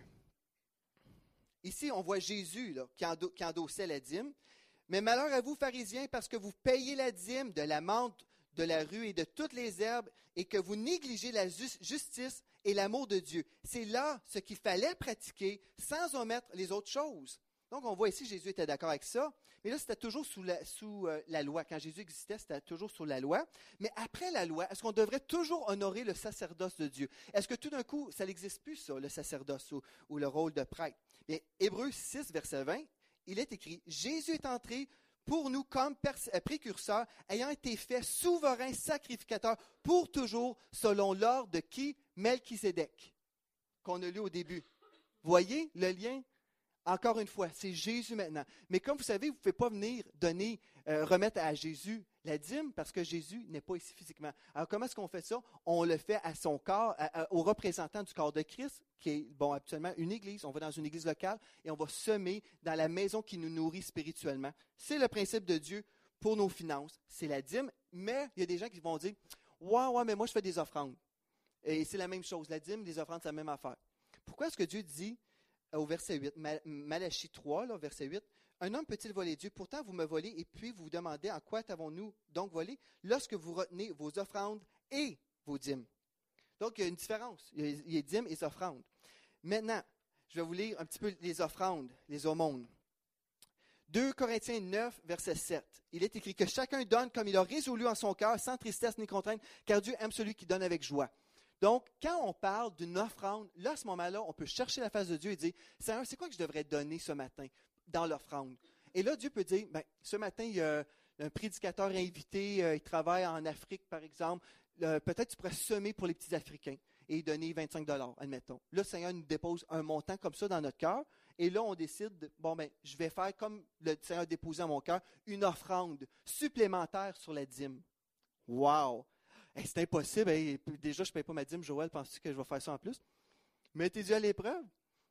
Ici, on voit Jésus là, qui endossait la dîme. Mais malheur à vous, pharisiens, parce que vous payez la dîme de la menthe, de la rue et de toutes les herbes, et que vous négligez la justice et l'amour de Dieu. C'est là ce qu'il fallait pratiquer sans omettre les autres choses. Donc, on voit ici, Jésus était d'accord avec ça. Mais là, c'était toujours sous la loi. Quand Jésus existait, c'était toujours sous la loi. Mais après la loi, est-ce qu'on devrait toujours honorer le sacerdoce de Dieu? Est-ce que tout d'un coup, ça n'existe plus, ça, le sacerdoce ou le rôle de prêtre? Mais Hébreux 6, verset 20, il est écrit, « Jésus est entré pour nous comme précurseur, ayant été fait souverain sacrificateur pour toujours, selon l'ordre de qui? Melchisédek, qu'on a lu au début. » Voyez le lien? Encore une fois, c'est Jésus maintenant. Mais comme vous savez, vous ne pouvez pas venir remettre à Jésus la dîme parce que Jésus n'est pas ici physiquement. Alors, comment est-ce qu'on fait ça? On le fait à son corps, au représentant du corps de Christ, qui est, actuellement une église. On va dans une église locale et on va semer dans la maison qui nous nourrit spirituellement. C'est le principe de Dieu pour nos finances. C'est la dîme, mais il y a des gens qui vont dire, ouais, mais moi, je fais des offrandes. Et c'est la même chose. La dîme, les offrandes, c'est la même affaire. Pourquoi est-ce que Dieu dit, au verset 8, Malachie 3, là, verset 8, « Un homme peut-il voler Dieu? Pourtant, vous me volez, et puis vous vous demandez en quoi t'avons-nous donc volé lorsque vous retenez vos offrandes et vos dîmes. » Donc, il y a une différence. Il y a dîmes et offrandes. Maintenant, je vais vous lire un petit peu les offrandes, les aumônes. 2 Corinthiens 9, verset 7. Il est écrit que chacun donne comme il a résolu en son cœur, sans tristesse ni contrainte, car Dieu aime celui qui donne avec joie. Donc, quand on parle d'une offrande, là, à ce moment-là, on peut chercher la face de Dieu et dire, Seigneur, c'est quoi que je devrais donner ce matin dans l'offrande? Et là, Dieu peut dire, ce matin, il y a un prédicateur invité, il travaille en Afrique, par exemple. Peut-être tu pourrais semer pour les petits Africains et donner 25 $, admettons. Là, le Seigneur nous dépose un montant comme ça dans notre cœur. Et là, on décide, je vais faire comme le Seigneur a déposé à mon cœur, une offrande supplémentaire sur la dîme. Wow! Hey, c'est impossible. Hey, déjà, je ne paye pas ma dîme. Joël, penses-tu que je vais faire ça en plus? Mettez Dieu à l'épreuve.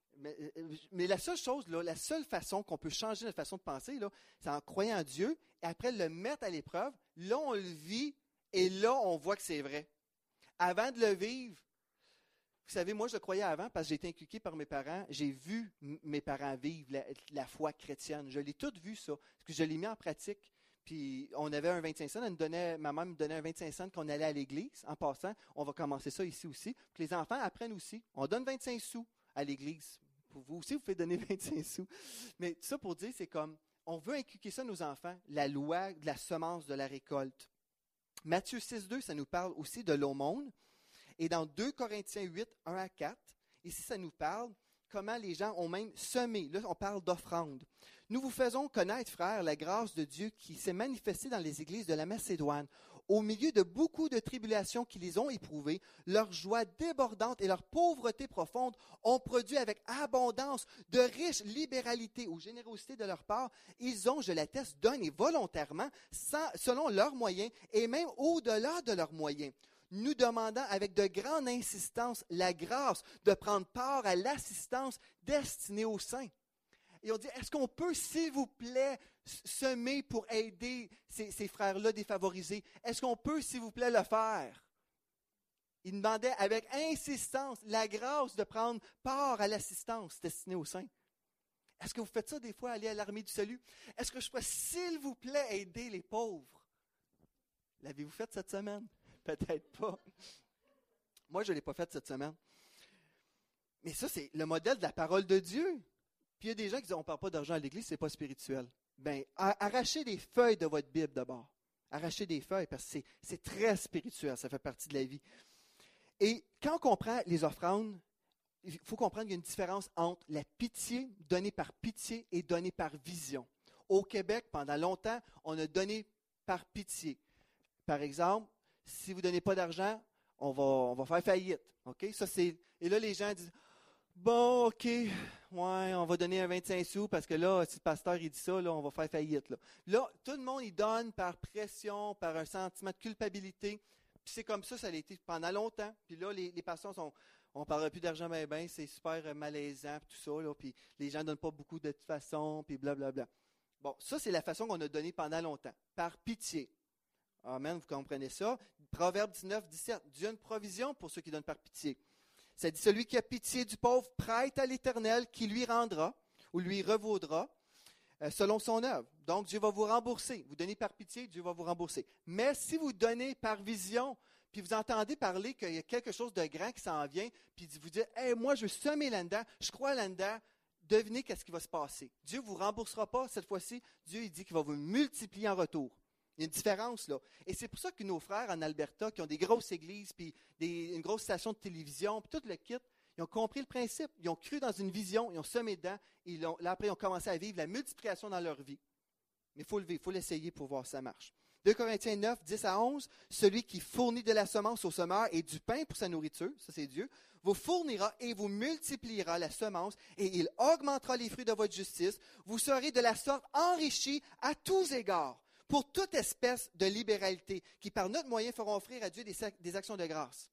Mais la seule chose, là, la seule façon qu'on peut changer notre façon de penser, là, c'est en croyant en Dieu et après le mettre à l'épreuve. Là, on le vit et là, on voit que c'est vrai. Avant de le vivre, vous savez, moi, je le croyais avant parce que j'ai été inculqué par mes parents. J'ai vu mes parents vivre la foi chrétienne. Je l'ai tout vu, ça. Parce que je l'ai mis en pratique. Puis, on avait un 25 cents. Ma mère me donnait un 25 cents qu'on allait à l'église. En passant, on va commencer ça ici aussi. Puis, les enfants apprennent aussi. On donne 25 sous à l'église. Pour vous aussi, vous pouvez donner 25 sous. Mais ça, pour dire, c'est comme, on veut inculquer ça à nos enfants, la loi de la semence de la récolte. Matthieu 6,2, ça nous parle aussi de l'aumône. Et dans 2 Corinthiens 8, 1 à 4, ici, ça nous parle comment les gens ont même semé. Là, on parle d'offrande. Nous vous faisons connaître, frères, la grâce de Dieu qui s'est manifestée dans les églises de la Macédoine. Au milieu de beaucoup de tribulations qui les ont éprouvées, leur joie débordante et leur pauvreté profonde ont produit avec abondance de riches libéralités ou générosités de leur part. Ils ont, je l'atteste, donné volontairement, selon leurs moyens et même au-delà de leurs moyens, nous demandant avec de grandes insistances la grâce de prendre part à l'assistance destinée aux saints. Et on dit, est-ce qu'on peut, s'il vous plaît, semer pour aider ces frères-là défavorisés? Est-ce qu'on peut, s'il vous plaît, le faire? Il demandait avec insistance la grâce de prendre part à l'assistance destinée aux saints. Est-ce que vous faites ça des fois, aller à l'armée du salut? Est-ce que je peux, s'il vous plaît, aider les pauvres? L'avez-vous fait cette semaine? Peut-être pas. Moi, je ne l'ai pas fait cette semaine. Mais ça, c'est le modèle de la parole de Dieu. Puis il y a des gens qui disent, on ne parle pas d'argent à l'Église, ce n'est pas spirituel. Bien, arrachez des feuilles de votre Bible d'abord. Arrachez des feuilles parce que c'est très spirituel, ça fait partie de la vie. Et quand on comprend les offrandes, il faut comprendre qu'il y a une différence entre la pitié, donnée par pitié, et donnée par vision. Au Québec, pendant longtemps, on a donné par pitié. Par exemple, si vous ne donnez pas d'argent, on va faire faillite. Okay? Et là, les gens disent, bon, OK, ouais, on va donner un 25 sous parce que là, si le pasteur il dit ça, là, on va faire faillite. Là, tout le monde, il donne par pression, par un sentiment de culpabilité. Puis c'est comme ça a été pendant longtemps. Puis là, les pasteurs on ne parlera plus d'argent, ben, c'est super malaisant, puis tout ça. Là, puis les gens ne donnent pas beaucoup de toute façon, puis blablabla. Bon, ça, c'est la façon qu'on a donné pendant longtemps, par pitié. Amen, vous comprenez ça. Proverbe 19, 17. Dieu a une provision pour ceux qui donnent par pitié. Ça dit, celui qui a pitié du pauvre prête à l'Éternel qui lui rendra ou lui revaudra selon son œuvre. Donc, Dieu va vous rembourser. Vous donnez par pitié, Dieu va vous rembourser. Mais si vous donnez par vision, puis vous entendez parler qu'il y a quelque chose de grand qui s'en vient, puis vous dites, hey, moi, je veux semer là-dedans, je crois là-dedans, devinez qu'est-ce qui va se passer. Dieu ne vous remboursera pas cette fois-ci. Dieu, il dit qu'il va vous multiplier en retour. Il y a une différence, là. Et c'est pour ça que nos frères en Alberta, qui ont des grosses églises, puis une grosse station de télévision, puis tout le kit, ils ont compris le principe. Ils ont cru dans une vision, ils ont semé dedans, et là, après, ils ont commencé à vivre la multiplication dans leur vie. Mais il faut le vivre, il faut l'essayer pour voir si ça marche. 2 Corinthiens 9, 10 à 11, celui qui fournit de la semence au semeur et du pain pour sa nourriture, ça c'est Dieu, vous fournira et vous multipliera la semence et il augmentera les fruits de votre justice. Vous serez de la sorte enrichis à tous égards pour toute espèce de libéralité qui par notre moyen feront offrir à Dieu des actions de grâce.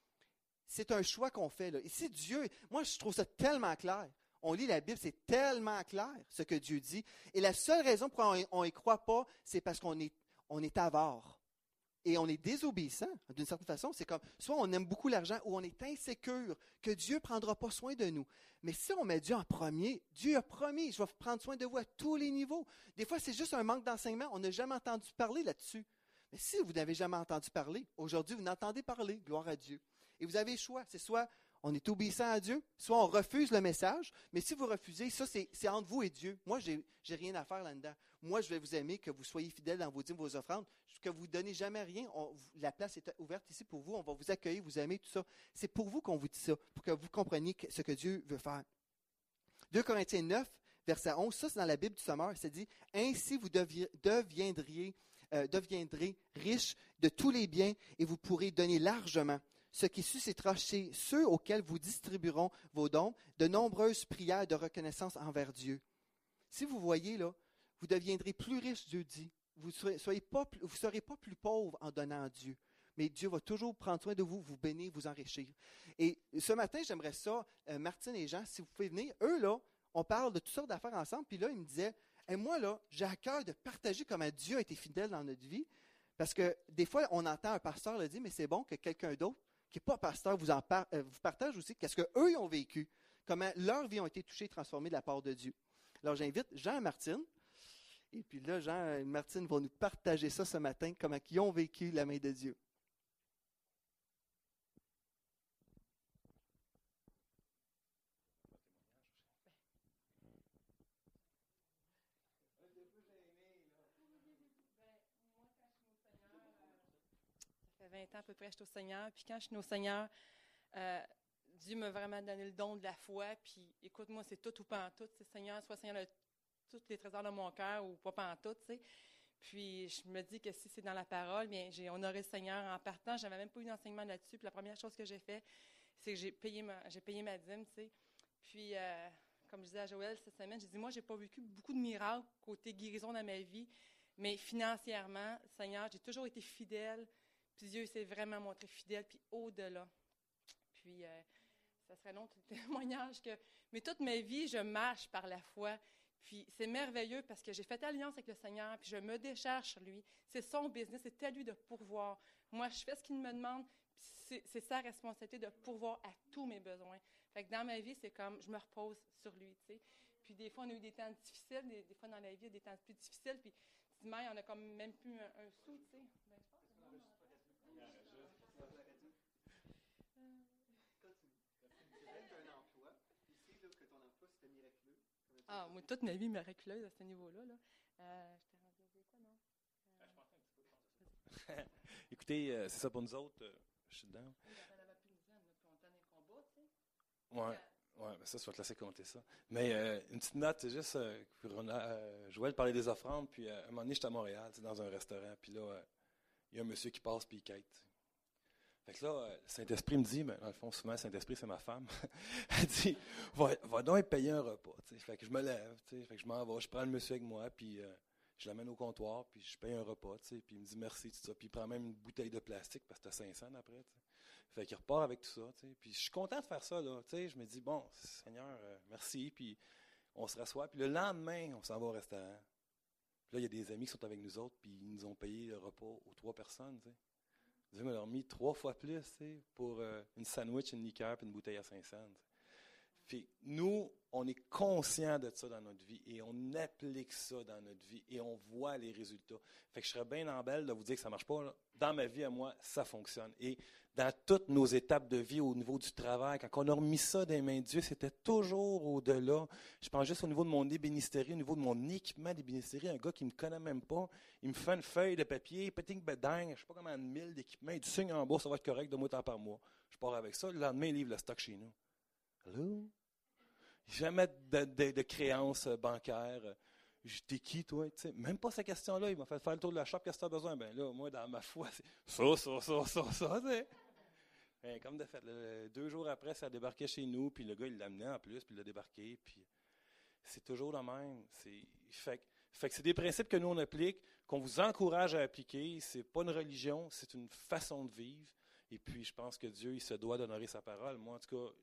C'est un choix qu'on fait là. Ici, Dieu, moi je trouve ça tellement clair. On lit la Bible, c'est tellement clair ce que Dieu dit. Et la seule raison pour laquelle on n'y croit pas, c'est parce qu'on est avare. Et on est désobéissant, d'une certaine façon. C'est comme, soit on aime beaucoup l'argent ou on est insécure que Dieu ne prendra pas soin de nous. Mais si on met Dieu en premier, Dieu a promis, je vais prendre soin de vous à tous les niveaux. Des fois, c'est juste un manque d'enseignement. On n'a jamais entendu parler là-dessus. Mais si vous n'avez jamais entendu parler, aujourd'hui, vous n'entendez parler, gloire à Dieu. Et vous avez le choix. C'est soit on est obéissant à Dieu, soit on refuse le message. Mais si vous refusez, ça, c'est entre vous et Dieu. Moi, j'ai rien à faire là-dedans. Moi, je vais vous aimer, que vous soyez fidèles dans vos dîmes, vos offrandes, que vous ne donnez jamais rien. La place est ouverte ici pour vous. On va vous accueillir, vous aimer, tout ça. C'est pour vous qu'on vous dit ça, pour que vous compreniez ce que Dieu veut faire. 2 Corinthiens 9, verset 11, ça c'est dans la Bible du Sommeur, ça dit « Ainsi vous deviendrez riches de tous les biens et vous pourrez donner largement. ce qui suscitera chez ceux auxquels vous distribueront vos dons de nombreuses prières de reconnaissance envers Dieu. Si vous voyez, là, vous deviendrez plus riches, Dieu dit. Vous ne serez pas plus pauvres en donnant à Dieu. Mais Dieu va toujours prendre soin de vous, vous bénir, vous enrichir. Et ce matin, j'aimerais ça, Martine et Jean, si vous pouvez venir, eux, là, on parle de toutes sortes d'affaires ensemble, puis là, ils me disaient, hey, moi, là, j'ai à cœur de partager comment Dieu a été fidèle dans notre vie, parce que des fois, on entend un pasteur le dire, mais c'est bon que quelqu'un d'autre, qui n'est pas pasteur, vous partage aussi qu'est-ce qu'eux, ils ont vécu, comment leurs vies ont été touchées et transformées de la part de Dieu. Alors, j'invite Jean et Martine. Et puis là, Jean et Martine vont nous partager ça ce matin, comment ils ont vécu la main de Dieu. Ça fait 20 ans à peu près que je suis au Seigneur. Puis quand je suis au Seigneur, Dieu m'a vraiment donné le don de la foi. Puis écoute-moi, c'est tout ou pas en tout. Seigneur, sois Seigneur de tous les trésors de mon cœur ou pas en tout. T'sais. Puis je me dis que si c'est dans la parole, bien, j'ai honoré le Seigneur en partant. Je n'avais même pas eu d'enseignement là-dessus. Puis la première chose que j'ai fait, c'est que j'ai payé ma dîme. T'sais. Puis comme je disais à Joël cette semaine, j'ai dit, moi, je n'ai pas vécu beaucoup de miracles côté guérison dans ma vie. Mais financièrement, Seigneur, j'ai toujours été fidèle. Puis Dieu s'est vraiment montré fidèle, puis au-delà. Puis, ça serait un autre témoignage que... Mais toute ma vie, je marche par la foi. Puis, c'est merveilleux parce que j'ai fait alliance avec le Seigneur, puis je me décharge sur lui. C'est son business, c'est à lui de pourvoir. Moi, je fais ce qu'il me demande, puis c'est sa responsabilité de pourvoir à tous mes besoins. Fait que dans ma vie, c'est comme, je me repose sur lui, tu sais. Puis, des fois, on a eu des temps difficiles, des fois, dans la vie, il y a des temps plus difficiles, puis, dis-moi, on a comme même plus un sou, tu sais. Ben, ah, moi, toute ma vie miraculeuse à ce niveau-là. Là. Je t'ai rendu à dire quoi, non? Écoutez, c'est ça pour nous autres. Je suis dedans. Il y en avait plus une dizaine, puis on tenait le combat, tu sais. Ouais, mais ça, tu vas te laisser compter ça. Mais une petite note, c'est juste, Joël parlait des offrandes, puis à un moment donné, j'étais à Montréal, dans un restaurant, puis là, il y a un monsieur qui passe, puis il quête. Fait que là, le Saint-Esprit me dit, ben, dans le fond, souvent, le Saint-Esprit, c'est ma femme. Elle dit, va donc payer un repas. T'sais. Fait que je me lève, fait que je m'en vais, je prends le monsieur avec moi, puis je l'amène au comptoir, puis je paye un repas, puis il me dit merci, tout ça. Puis il prend même une bouteille de plastique, parce que c'était 500 après. T'sais. Fait qu'il repart avec tout ça. T'sais. Puis je suis content de faire ça. Là, je me dis, bon, Seigneur, merci. Puis on se rassoit. Puis le lendemain, on s'en va au restaurant. Puis là, il y a des amis qui sont avec nous autres, puis ils nous ont payé le repas aux 3 personnes. T'sais. Dieu m'a remis 3 fois plus pour une sandwich, une liqueur et une bouteille à 500. Puis nous, on est conscient de ça dans notre vie et on applique ça dans notre vie et on voit les résultats. Fait que je serais bien embelle de vous dire que ça ne marche pas. Là. Dans ma vie, à moi, ça fonctionne. Et dans toutes nos étapes de vie, au niveau du travail, quand on a remis ça dans les mains de Dieu, c'était toujours au-delà. Je pense juste au niveau de mon ébénisterie, au niveau de mon équipement d'ébénisterie, un gars qui ne me connaît même pas, il me fait une feuille de papier, péting bedang, je ne sais pas comment 1000 d'équipements, il dit signe en bas, ça va être correct, 2 mois temps par mois. Je pars avec ça, le lendemain, il livre le stock chez nous. Allô? Jamais de créances bancaires. T'es qui, toi? T'sais, même pas cette question-là. Il m'a fait faire le tour de la shop. Qu'est-ce que tu as besoin? Ben là, moi, dans ma foi, c'est ça. Ben, comme de fait, 2 jours après, ça a débarqué chez nous. Puis le gars, il l'a amené en plus. Puis il l'a débarqué. Puis c'est toujours le même. Fait que c'est des principes que nous, on applique, qu'on vous encourage à appliquer. C'est pas une religion, c'est une façon de vivre. Et puis, je pense que Dieu, il se doit d'honorer sa parole. Moi, en tout cas,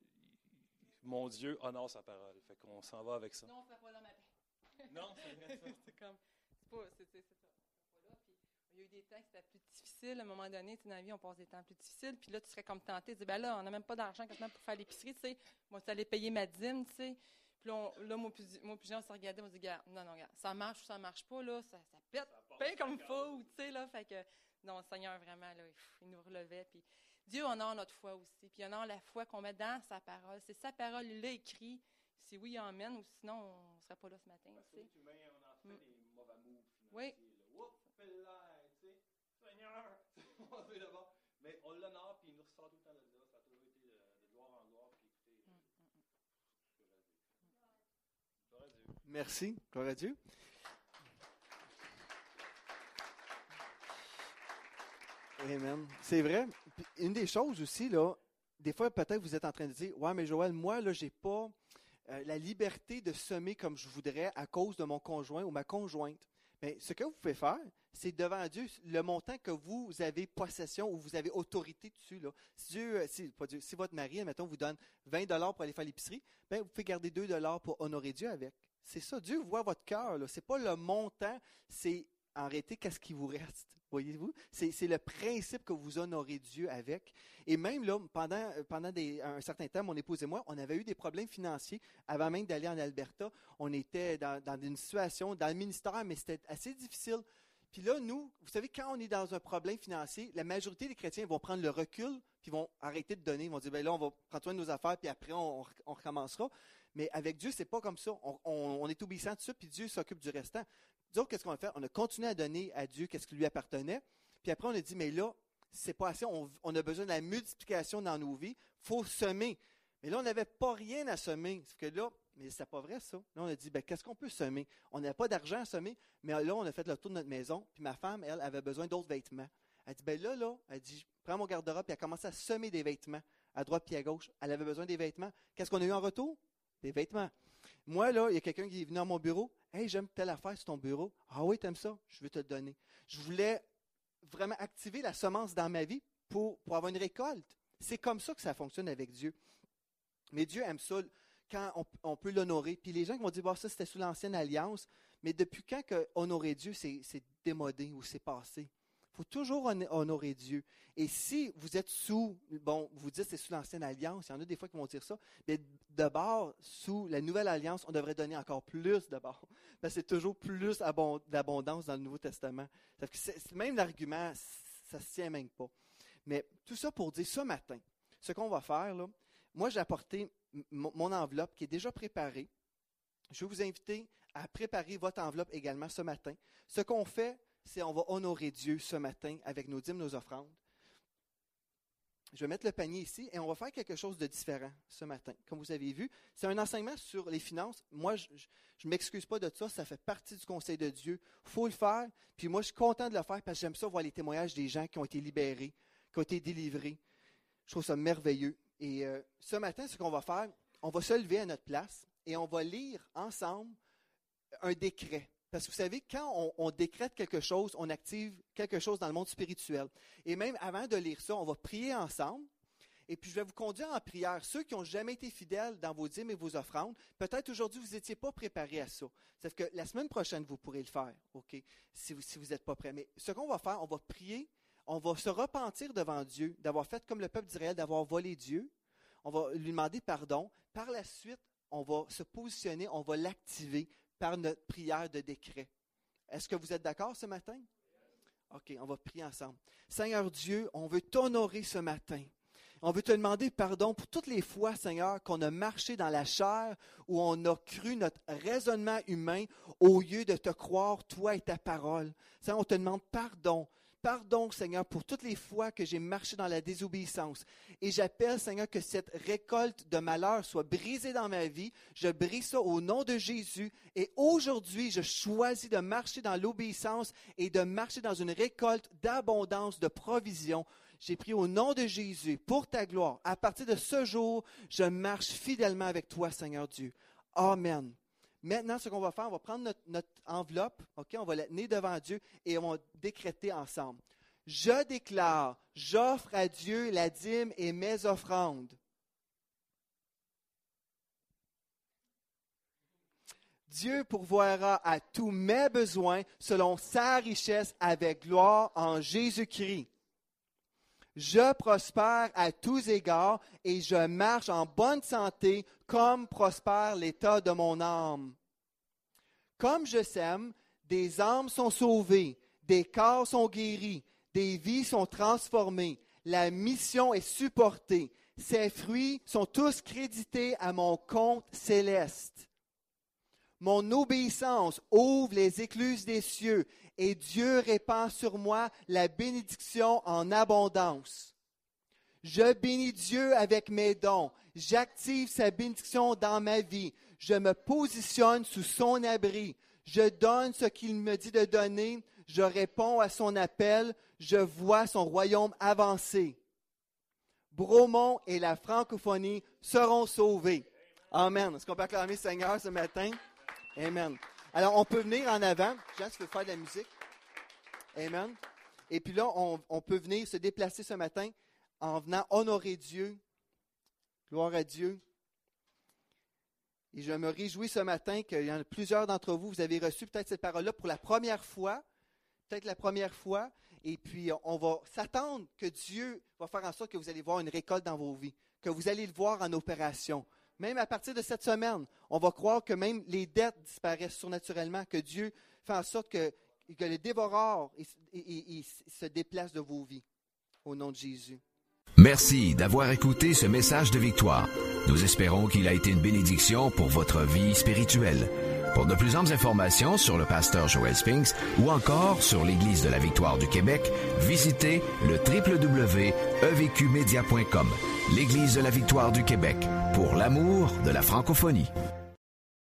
mon Dieu honore sa parole. Fait qu'on s'en va avec ça. Non, on ne fait pas l'homme à paix. Non, c'est vrai ça. C'est comme, c'est ça. On fait pas là. Puis, il y a eu des temps qui étaient plus difficiles. À un moment donné, dans la vie, on passe des temps plus difficiles. Puis là, tu serais comme tenté de dire, ben là, on n'a même pas d'argent quasiment pour faire l'épicerie, tu sais. Moi, tu allais payer ma dîme, tu sais. Puis là, moi, puis Jean, on s'est regardé, on s'est dit, non, ça marche ou ça marche pas, là. Ça pète bien comme il faut, tu sais, là. Fait que, non, le Seigneur, vraiment, là, il nous relevait. Puis, Dieu honore notre foi aussi, puis il honore la foi qu'on met dans sa parole. C'est sa parole, il l'a écrit. Si oui, il emmène, ou sinon, on ne serait pas là ce matin. Parce que humain, on en fait des mauvais moves financiers. Oui. Seigneur, on veut d'abord. Mais on l'honore, puis il nous ressort tout le temps de là. Ça a toujours été de gloire en gloire. Puis écoutez, gloire à Dieu. Merci, gloire à Dieu. Amen. C'est vrai. Puis, une des choses aussi, là, des fois, peut-être vous êtes en train de dire, ouais, mais Joël, moi, là, j'ai pas la liberté de semer comme je voudrais à cause de mon conjoint ou ma conjointe. Bien, ce que vous pouvez faire, c'est devant Dieu, le montant que vous avez possession ou vous avez autorité dessus. Là. Si votre mari, admettons, vous donne 20 $ pour aller faire l'épicerie, bien, vous pouvez garder 2 $ pour honorer Dieu avec. C'est ça, Dieu voit votre cœur. Ce n'est pas le montant, c'est en réalité qu'est-ce qui vous reste. Voyez-vous? C'est le principe que vous honorez Dieu avec. Et même là, pendant un certain temps, mon épouse et moi, on avait eu des problèmes financiers avant même d'aller en Alberta. On était dans une situation, dans le ministère, mais c'était assez difficile. Puis là, nous, vous savez, quand on est dans un problème financier, la majorité des chrétiens vont prendre le recul, puis vont arrêter de donner. Ils vont dire, bien là, on va prendre soin de nos affaires, puis après, on recommencera. Mais avec Dieu, c'est pas comme ça. On est obéissant de ça, puis Dieu s'occupe du restant. Disons, qu'est-ce qu'on a fait? On a continué à donner à Dieu qu'est-ce qui lui appartenait. Puis après, on a dit, mais là, c'est pas assez. On a besoin de la multiplication dans nos vies. Il faut semer. Mais là, on n'avait pas rien à semer. Sauf que là, mais c'est pas vrai, ça. Là, on a dit, ben, qu'est-ce qu'on peut semer? On n'avait pas d'argent à semer, mais là, on a fait le tour de notre maison. Puis ma femme, elle, avait besoin d'autres vêtements. Elle dit, ben là, elle dit, prends mon garde-robe, puis elle a commencé à semer des vêtements à droite puis à gauche. Elle avait besoin des vêtements. Qu'est-ce qu'on a eu en retour? Des vêtements. Moi, là, il y a quelqu'un qui est venu à mon bureau. « Hey, j'aime telle affaire sur ton bureau. »« Ah oui, t'aimes ça? Je veux te le donner. » Je voulais vraiment activer la semence dans ma vie pour avoir une récolte. C'est comme ça que ça fonctionne avec Dieu. Mais Dieu aime ça quand on peut l'honorer. Puis les gens qui vont dire « ça, c'était sous l'ancienne alliance. » Mais depuis quand que honorer Dieu, c'est démodé ou c'est passé? Il faut toujours honorer Dieu. Et si vous êtes vous dites que c'est sous l'ancienne alliance, il y en a des fois qui vont dire ça, mais d'abord, sous la nouvelle alliance, on devrait donner encore plus d'abord. Parce que c'est toujours plus d'abondance dans le Nouveau Testament. Même l'argument, ça ne se tient même pas. Mais tout ça pour dire, ce matin, ce qu'on va faire, là, moi j'ai apporté mon enveloppe qui est déjà préparée. Je vais vous inviter à préparer votre enveloppe également ce matin. Ce qu'on fait, c'est on va honorer Dieu ce matin avec nos dîmes, nos offrandes. Je vais mettre le panier ici et on va faire quelque chose de différent ce matin. Comme vous avez vu, c'est un enseignement sur les finances. Moi, je ne m'excuse pas de ça, ça fait partie du conseil de Dieu. Il faut le faire, puis moi, je suis content de le faire parce que j'aime ça voir les témoignages des gens qui ont été libérés, qui ont été délivrés. Je trouve ça merveilleux. Et ce matin, ce qu'on va faire, on va se lever à notre place et on va lire ensemble un décret. Parce que vous savez, quand on décrète quelque chose, on active quelque chose dans le monde spirituel. Et même avant de lire ça, on va prier ensemble. Et puis, je vais vous conduire en prière. Ceux qui n'ont jamais été fidèles dans vos dîmes et vos offrandes, peut-être aujourd'hui, vous n'étiez pas préparés à ça. C'est-à-dire que la semaine prochaine, vous pourrez le faire, OK, si vous n'êtes pas prêts. Mais ce qu'on va faire, on va prier, on va se repentir devant Dieu, d'avoir fait comme le peuple d'Israël, d'avoir volé Dieu. On va lui demander pardon. Par la suite, on va se positionner, on va l'activer par notre prière de décret. Est-ce que vous êtes d'accord ce matin? OK, on va prier ensemble. Seigneur Dieu, on veut t'honorer ce matin. On veut te demander pardon pour toutes les fois, Seigneur, qu'on a marché dans la chair, où on a cru notre raisonnement humain au lieu de te croire, toi et ta parole. Seigneur, on te demande pardon. Pardon, Seigneur, pour toutes les fois que j'ai marché dans la désobéissance. Et j'appelle, Seigneur, que cette récolte de malheur soit brisée dans ma vie. Je brise ça au nom de Jésus. Et aujourd'hui, je choisis de marcher dans l'obéissance et de marcher dans une récolte d'abondance, de provision. J'ai prié au nom de Jésus pour ta gloire. À partir de ce jour, je marche fidèlement avec toi, Seigneur Dieu. Amen. Maintenant, ce qu'on va faire, on va prendre notre enveloppe, okay, on va la tenir devant Dieu et on va décréter ensemble. Je déclare, j'offre à Dieu la dîme et mes offrandes. Dieu pourvoira à tous mes besoins selon sa richesse avec gloire en Jésus-Christ. Je prospère à tous égards et je marche en bonne santé comme prospère l'état de mon âme. Comme je sème, des âmes sont sauvées, des corps sont guéris, des vies sont transformées, la mission est supportée, ses fruits sont tous crédités à mon compte céleste. Mon obéissance ouvre les écluses des cieux et Dieu répand sur moi la bénédiction en abondance. Je bénis Dieu avec mes dons. J'active sa bénédiction dans ma vie. Je me positionne sous son abri. Je donne ce qu'il me dit de donner. je réponds à son appel, je vois son royaume avancer. Bromont et la francophonie seront sauvés. Amen. Est-ce qu'on peut acclamer le Seigneur ce matin? Amen. Alors, on peut venir en avant. Jean, tu veux faire de la musique? Amen. Et puis là, on peut venir se déplacer ce matin en venant honorer Dieu. Gloire à Dieu. Et je me réjouis ce matin qu'il y en a plusieurs d'entre vous, vous avez reçu peut-être cette parole-là pour la première fois. Peut-être la première fois. Et puis, on va s'attendre que Dieu va faire en sorte que vous allez voir une récolte dans vos vies, que vous allez le voir en opération. Même à partir de cette semaine, on va croire que même les dettes disparaissent surnaturellement, que Dieu fait en sorte que le dévoreur il se déplace de vos vies. Au nom de Jésus. Merci d'avoir écouté ce message de victoire. Nous espérons qu'il a été une bénédiction pour votre vie spirituelle. Pour de plus amples informations sur le pasteur Joel Spinks ou encore sur l'Église de la Victoire du Québec, visitez le www.evqmedia.com. L'Église de la Victoire du Québec, pour l'amour de la francophonie.